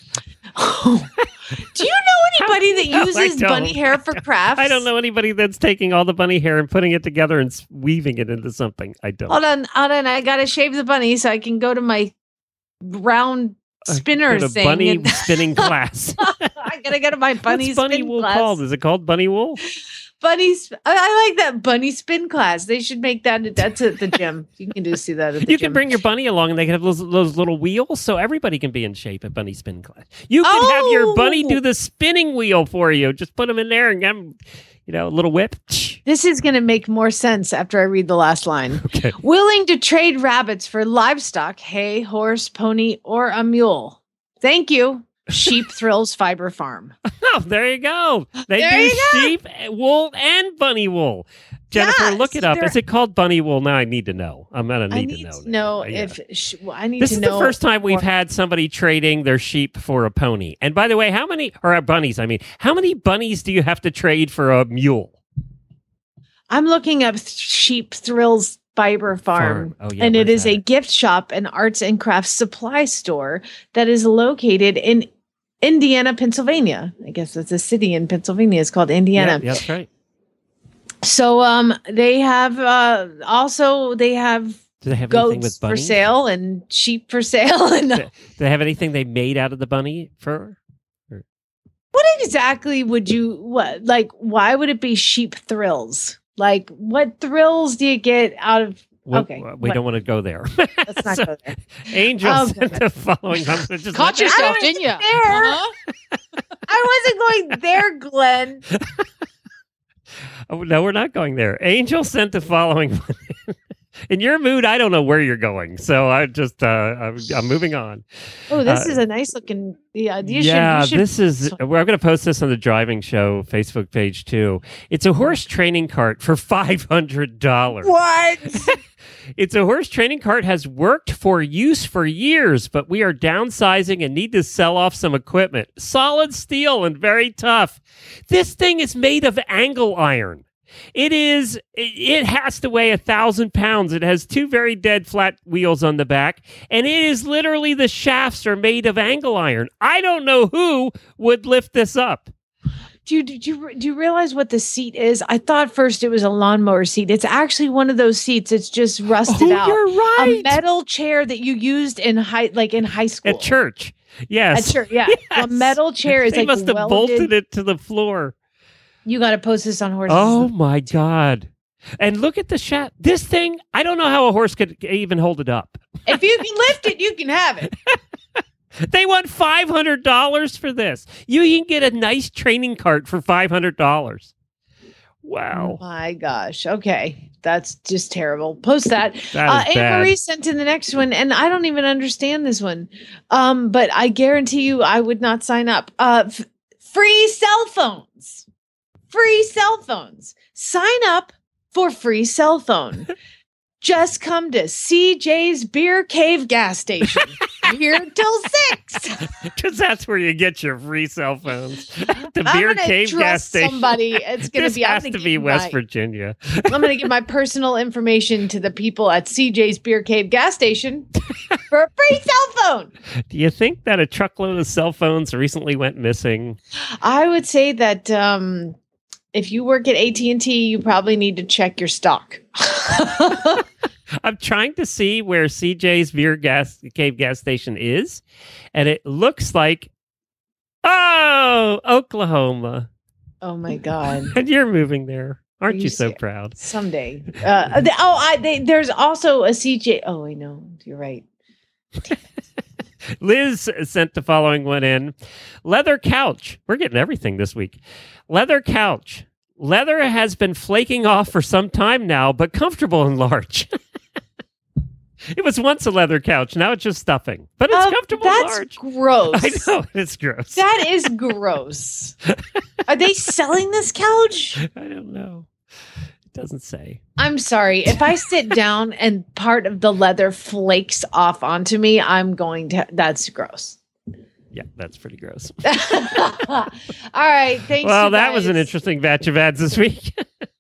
[SPEAKER 3] Do you know anybody that
[SPEAKER 1] No, I
[SPEAKER 3] uses
[SPEAKER 1] don't.
[SPEAKER 3] bunny hair for crafts?
[SPEAKER 1] I don't know anybody that's taking all the bunny hair and putting it together and s- weaving it into something. I don't.
[SPEAKER 3] Hold on, hold on. I gotta shave the bunny so I can go to my round spinner
[SPEAKER 1] Go to
[SPEAKER 3] thing.
[SPEAKER 1] bunny
[SPEAKER 3] and-
[SPEAKER 1] spinning class.
[SPEAKER 3] I gotta go to my bunny
[SPEAKER 1] What's bunny
[SPEAKER 3] spin
[SPEAKER 1] wool
[SPEAKER 3] class.
[SPEAKER 1] called? Is it called bunny wool?
[SPEAKER 3] Bunny, sp- I, I like that bunny spin class. They should make that. That's at the gym. You can do see that at the
[SPEAKER 1] You
[SPEAKER 3] gym.
[SPEAKER 1] can bring your bunny along and they can have those, those little wheels so everybody can be in shape at bunny spin class. You can have your bunny
[SPEAKER 3] Oh!
[SPEAKER 1] do the spinning wheel for you. Just put them in there and give them, you know, a little whip.
[SPEAKER 3] This is going to make more sense after I read the last line.
[SPEAKER 1] Okay.
[SPEAKER 3] Willing to trade rabbits for livestock, hay, horse, pony, or a mule. Thank you. Sheep Thrills Fiber Farm.
[SPEAKER 1] Oh, there you go. They
[SPEAKER 3] There
[SPEAKER 1] do
[SPEAKER 3] you go.
[SPEAKER 1] sheep wool and bunny wool. Jennifer,
[SPEAKER 3] Yeah,
[SPEAKER 1] look it
[SPEAKER 3] so
[SPEAKER 1] up.
[SPEAKER 3] they're-
[SPEAKER 1] Is it called bunny wool? Now I need to know. I'm gonna need,
[SPEAKER 3] I need
[SPEAKER 1] to know.
[SPEAKER 3] to know
[SPEAKER 1] now. Yeah.
[SPEAKER 3] if sh- well, I need
[SPEAKER 1] This
[SPEAKER 3] to
[SPEAKER 1] is
[SPEAKER 3] know.
[SPEAKER 1] the first time we've
[SPEAKER 3] more.
[SPEAKER 1] had somebody trading their sheep for a pony. And by the way, how many or uh, bunnies? I mean, how many bunnies do you have to trade for a mule?
[SPEAKER 3] I'm looking up th- Sheep Thrills Fiber Farm,
[SPEAKER 1] Farm. Oh, yeah,
[SPEAKER 3] and it
[SPEAKER 1] where's
[SPEAKER 3] is
[SPEAKER 1] that
[SPEAKER 3] a
[SPEAKER 1] at?
[SPEAKER 3] gift shop and arts and crafts supply store that is located in Indiana, Pennsylvania. I guess it's a city in Pennsylvania. It's called Indiana.
[SPEAKER 1] Yeah, that's right.
[SPEAKER 3] So um, they have uh, also they have
[SPEAKER 1] Do they have anything
[SPEAKER 3] goats
[SPEAKER 1] with
[SPEAKER 3] for
[SPEAKER 1] bunnies?
[SPEAKER 3] sale and sheep for sale. And
[SPEAKER 1] Do they have anything they made out of the bunny fur?
[SPEAKER 3] what exactly would you what like? Why would it be Sheep Thrills? Like, what thrills do you get out of?
[SPEAKER 1] Well,
[SPEAKER 3] okay,
[SPEAKER 1] we
[SPEAKER 3] what-
[SPEAKER 1] don't want to go there.
[SPEAKER 3] Let's not
[SPEAKER 1] So,
[SPEAKER 3] go there.
[SPEAKER 1] Angel
[SPEAKER 3] Oh,
[SPEAKER 1] sent the following. I'm gonna just
[SPEAKER 13] Caught
[SPEAKER 1] let that-
[SPEAKER 13] yourself, didn't you?
[SPEAKER 3] There,
[SPEAKER 13] Uh-huh.
[SPEAKER 3] I wasn't going there, Glenn.
[SPEAKER 1] Oh, no, we're not going there. Angel sent the following one. In your mood, I don't know where you're going, so I just uh, I'm, I'm moving on.
[SPEAKER 3] Oh, this
[SPEAKER 1] Uh,
[SPEAKER 3] is a nice looking. Yeah, you
[SPEAKER 1] yeah,
[SPEAKER 3] should. You should
[SPEAKER 1] this is. Well, I'm going to post this on the Driving Show Facebook page too. It's a horse training cart for five hundred dollars.
[SPEAKER 3] What?
[SPEAKER 1] It's a horse training cart has worked for use for years, but we are downsizing and need to sell off some equipment. Solid steel and very tough. This thing is made of angle iron. It is, it has to weigh a thousand pounds. It has two very dead flat wheels on the back, and it is literally the shafts are made of angle iron. I don't know who would lift this up.
[SPEAKER 3] Do you, do you do you realize what the seat is? I thought first it was a lawnmower seat. It's actually one of those seats. It's just rusted
[SPEAKER 1] Oh,
[SPEAKER 3] out.
[SPEAKER 1] you're right.
[SPEAKER 3] A metal chair that you used in high, like in high school.
[SPEAKER 1] At church. Yes.
[SPEAKER 3] At church, yeah.
[SPEAKER 1] Yes.
[SPEAKER 3] A metal chair is
[SPEAKER 1] They
[SPEAKER 3] like
[SPEAKER 1] must have
[SPEAKER 3] welded.
[SPEAKER 1] bolted it to the floor.
[SPEAKER 3] You got to post this on horses.
[SPEAKER 1] Oh my God. And look at the shaft. This thing, I don't know how a horse could even hold it up.
[SPEAKER 3] If you can lift it, you can have it.
[SPEAKER 1] They want five hundred dollars for this. You can get a nice training cart for five hundred dollars. Wow.
[SPEAKER 3] Oh my gosh. Okay. That's just terrible. Post that.
[SPEAKER 1] That
[SPEAKER 3] uh,
[SPEAKER 1] is
[SPEAKER 3] Anne
[SPEAKER 1] bad.
[SPEAKER 3] Marie sent in the next one, and I don't even understand this one. Um, but I guarantee you, I would not sign up. Uh, f- free cell phones. Free cell phones. Sign up for free cell phone. Just come to C J's Beer Cave gas station. Here till six.
[SPEAKER 1] Because that's where you get your free cell phones. The
[SPEAKER 3] I'm
[SPEAKER 1] Beer
[SPEAKER 3] gonna
[SPEAKER 1] Cave
[SPEAKER 3] trust
[SPEAKER 1] gas station.
[SPEAKER 3] somebody. It's gonna
[SPEAKER 1] this
[SPEAKER 3] be. I'm
[SPEAKER 1] has
[SPEAKER 3] gonna
[SPEAKER 1] to be
[SPEAKER 3] give
[SPEAKER 1] West
[SPEAKER 3] my-
[SPEAKER 1] Virginia.
[SPEAKER 3] I'm going to give my personal information to the people at C J's Beer Cave gas station for a free cell phone.
[SPEAKER 1] Do you think that a truckload of cell phones recently went missing?
[SPEAKER 3] I would say that um, if you work at A T and T, you probably need to check your stock.
[SPEAKER 1] I'm trying to see where C J's Beer gas Cave gas station is, and it looks like, oh, Oklahoma.
[SPEAKER 3] Oh my God.
[SPEAKER 1] And you're moving there. Aren't
[SPEAKER 3] Are
[SPEAKER 1] you,
[SPEAKER 3] you
[SPEAKER 1] so
[SPEAKER 3] ser-
[SPEAKER 1] proud?
[SPEAKER 3] Someday. Uh, the- oh, I, they, there's also a C J. Oh, I know. You're right.
[SPEAKER 1] Liz sent the following one in. Leather couch. We're getting everything this week. Leather couch. Leather has been flaking off for some time now, but comfortable and large. It was once a leather couch. Now it's just stuffing, but it's
[SPEAKER 3] Uh,
[SPEAKER 1] comfortable
[SPEAKER 3] that's
[SPEAKER 1] and large.
[SPEAKER 3] gross.
[SPEAKER 1] I know. It's gross.
[SPEAKER 3] That is gross. Are they selling this couch?
[SPEAKER 1] I don't know. It doesn't say.
[SPEAKER 3] I'm sorry. If I sit down and part of the leather flakes off onto me, I'm going to. That's gross.
[SPEAKER 1] Yeah, that's pretty gross.
[SPEAKER 3] All right. Thanks.
[SPEAKER 1] Well,
[SPEAKER 3] you
[SPEAKER 1] that was an
[SPEAKER 3] guys.
[SPEAKER 1] interesting batch of ads this week.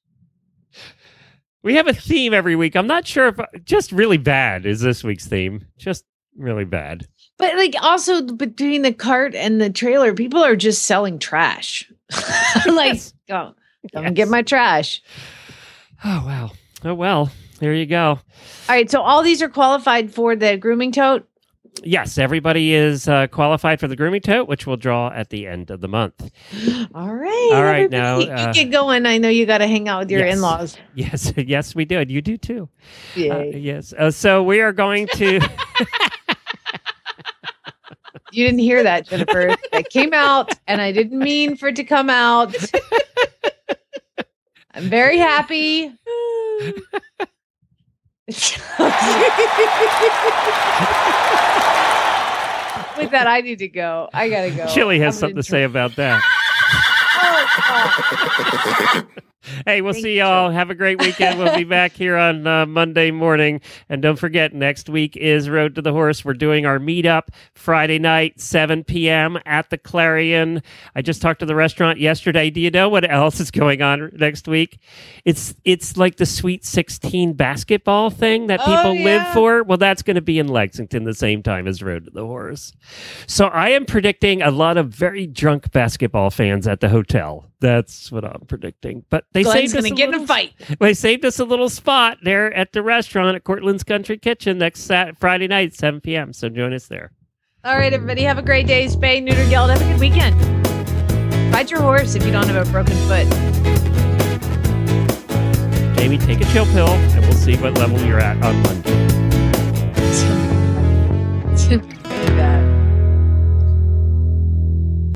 [SPEAKER 1] We have a theme every week. I'm not sure if just really bad is this week's theme. Just really bad.
[SPEAKER 3] But like also between the cart and the trailer, people are just selling trash. Like,
[SPEAKER 1] Yes.
[SPEAKER 3] go, come
[SPEAKER 1] Yes.
[SPEAKER 3] and get my trash.
[SPEAKER 1] Oh, wow. Oh, well, there you go.
[SPEAKER 3] All right. So all these are qualified for the grooming tote.
[SPEAKER 1] Yes, everybody is uh, qualified for the grooming tote, which we'll draw at the end of the month.
[SPEAKER 3] All right.
[SPEAKER 1] All right,
[SPEAKER 3] everybody,
[SPEAKER 1] now, uh,
[SPEAKER 3] you get going. I know you got to hang out with your
[SPEAKER 1] yes.
[SPEAKER 3] in-laws.
[SPEAKER 1] Yes, yes, we did. You do too. Uh,
[SPEAKER 3] Yay.
[SPEAKER 1] yes. Uh, so we are going to.
[SPEAKER 3] You didn't hear that, Jennifer. That came out, and I didn't mean for it to come out. I'm very happy. With that, I need to go. I gotta go.
[SPEAKER 1] Chili has
[SPEAKER 3] I'm
[SPEAKER 1] something to
[SPEAKER 3] gonna
[SPEAKER 1] say about that.
[SPEAKER 3] Oh,
[SPEAKER 1] Hey, we'll
[SPEAKER 3] Thank
[SPEAKER 1] see
[SPEAKER 3] you.
[SPEAKER 1] y'all. Have a great weekend. We'll be back here on uh, Monday morning. And don't forget, next week is Road to the Horse. We're doing our meetup Friday night, seven p.m. at the Clarion. I just talked to the restaurant yesterday. Do you know what else is going on next week? It's it's like the Sweet sixteen basketball thing that people
[SPEAKER 3] Oh,
[SPEAKER 1] live
[SPEAKER 3] yeah.
[SPEAKER 1] for. Well, that's going to be in Lexington the same time as Road to the Horse. So I am predicting a lot of very drunk basketball fans at the hotel. That's what I'm predicting. But they
[SPEAKER 3] Glenn's
[SPEAKER 1] saved us
[SPEAKER 3] gonna
[SPEAKER 1] a
[SPEAKER 3] get in
[SPEAKER 1] little,
[SPEAKER 3] a fight.
[SPEAKER 1] They saved us a little spot there at the restaurant at Cortland's Country Kitchen next Sat- Friday night, seven p.m. So join us there.
[SPEAKER 3] All right, everybody, have a great day. Spay, neuter, geld. Have a good weekend. Ride your horse if you don't have a broken foot.
[SPEAKER 1] Jamie, take a chill pill, and we'll see what level you're at on Monday.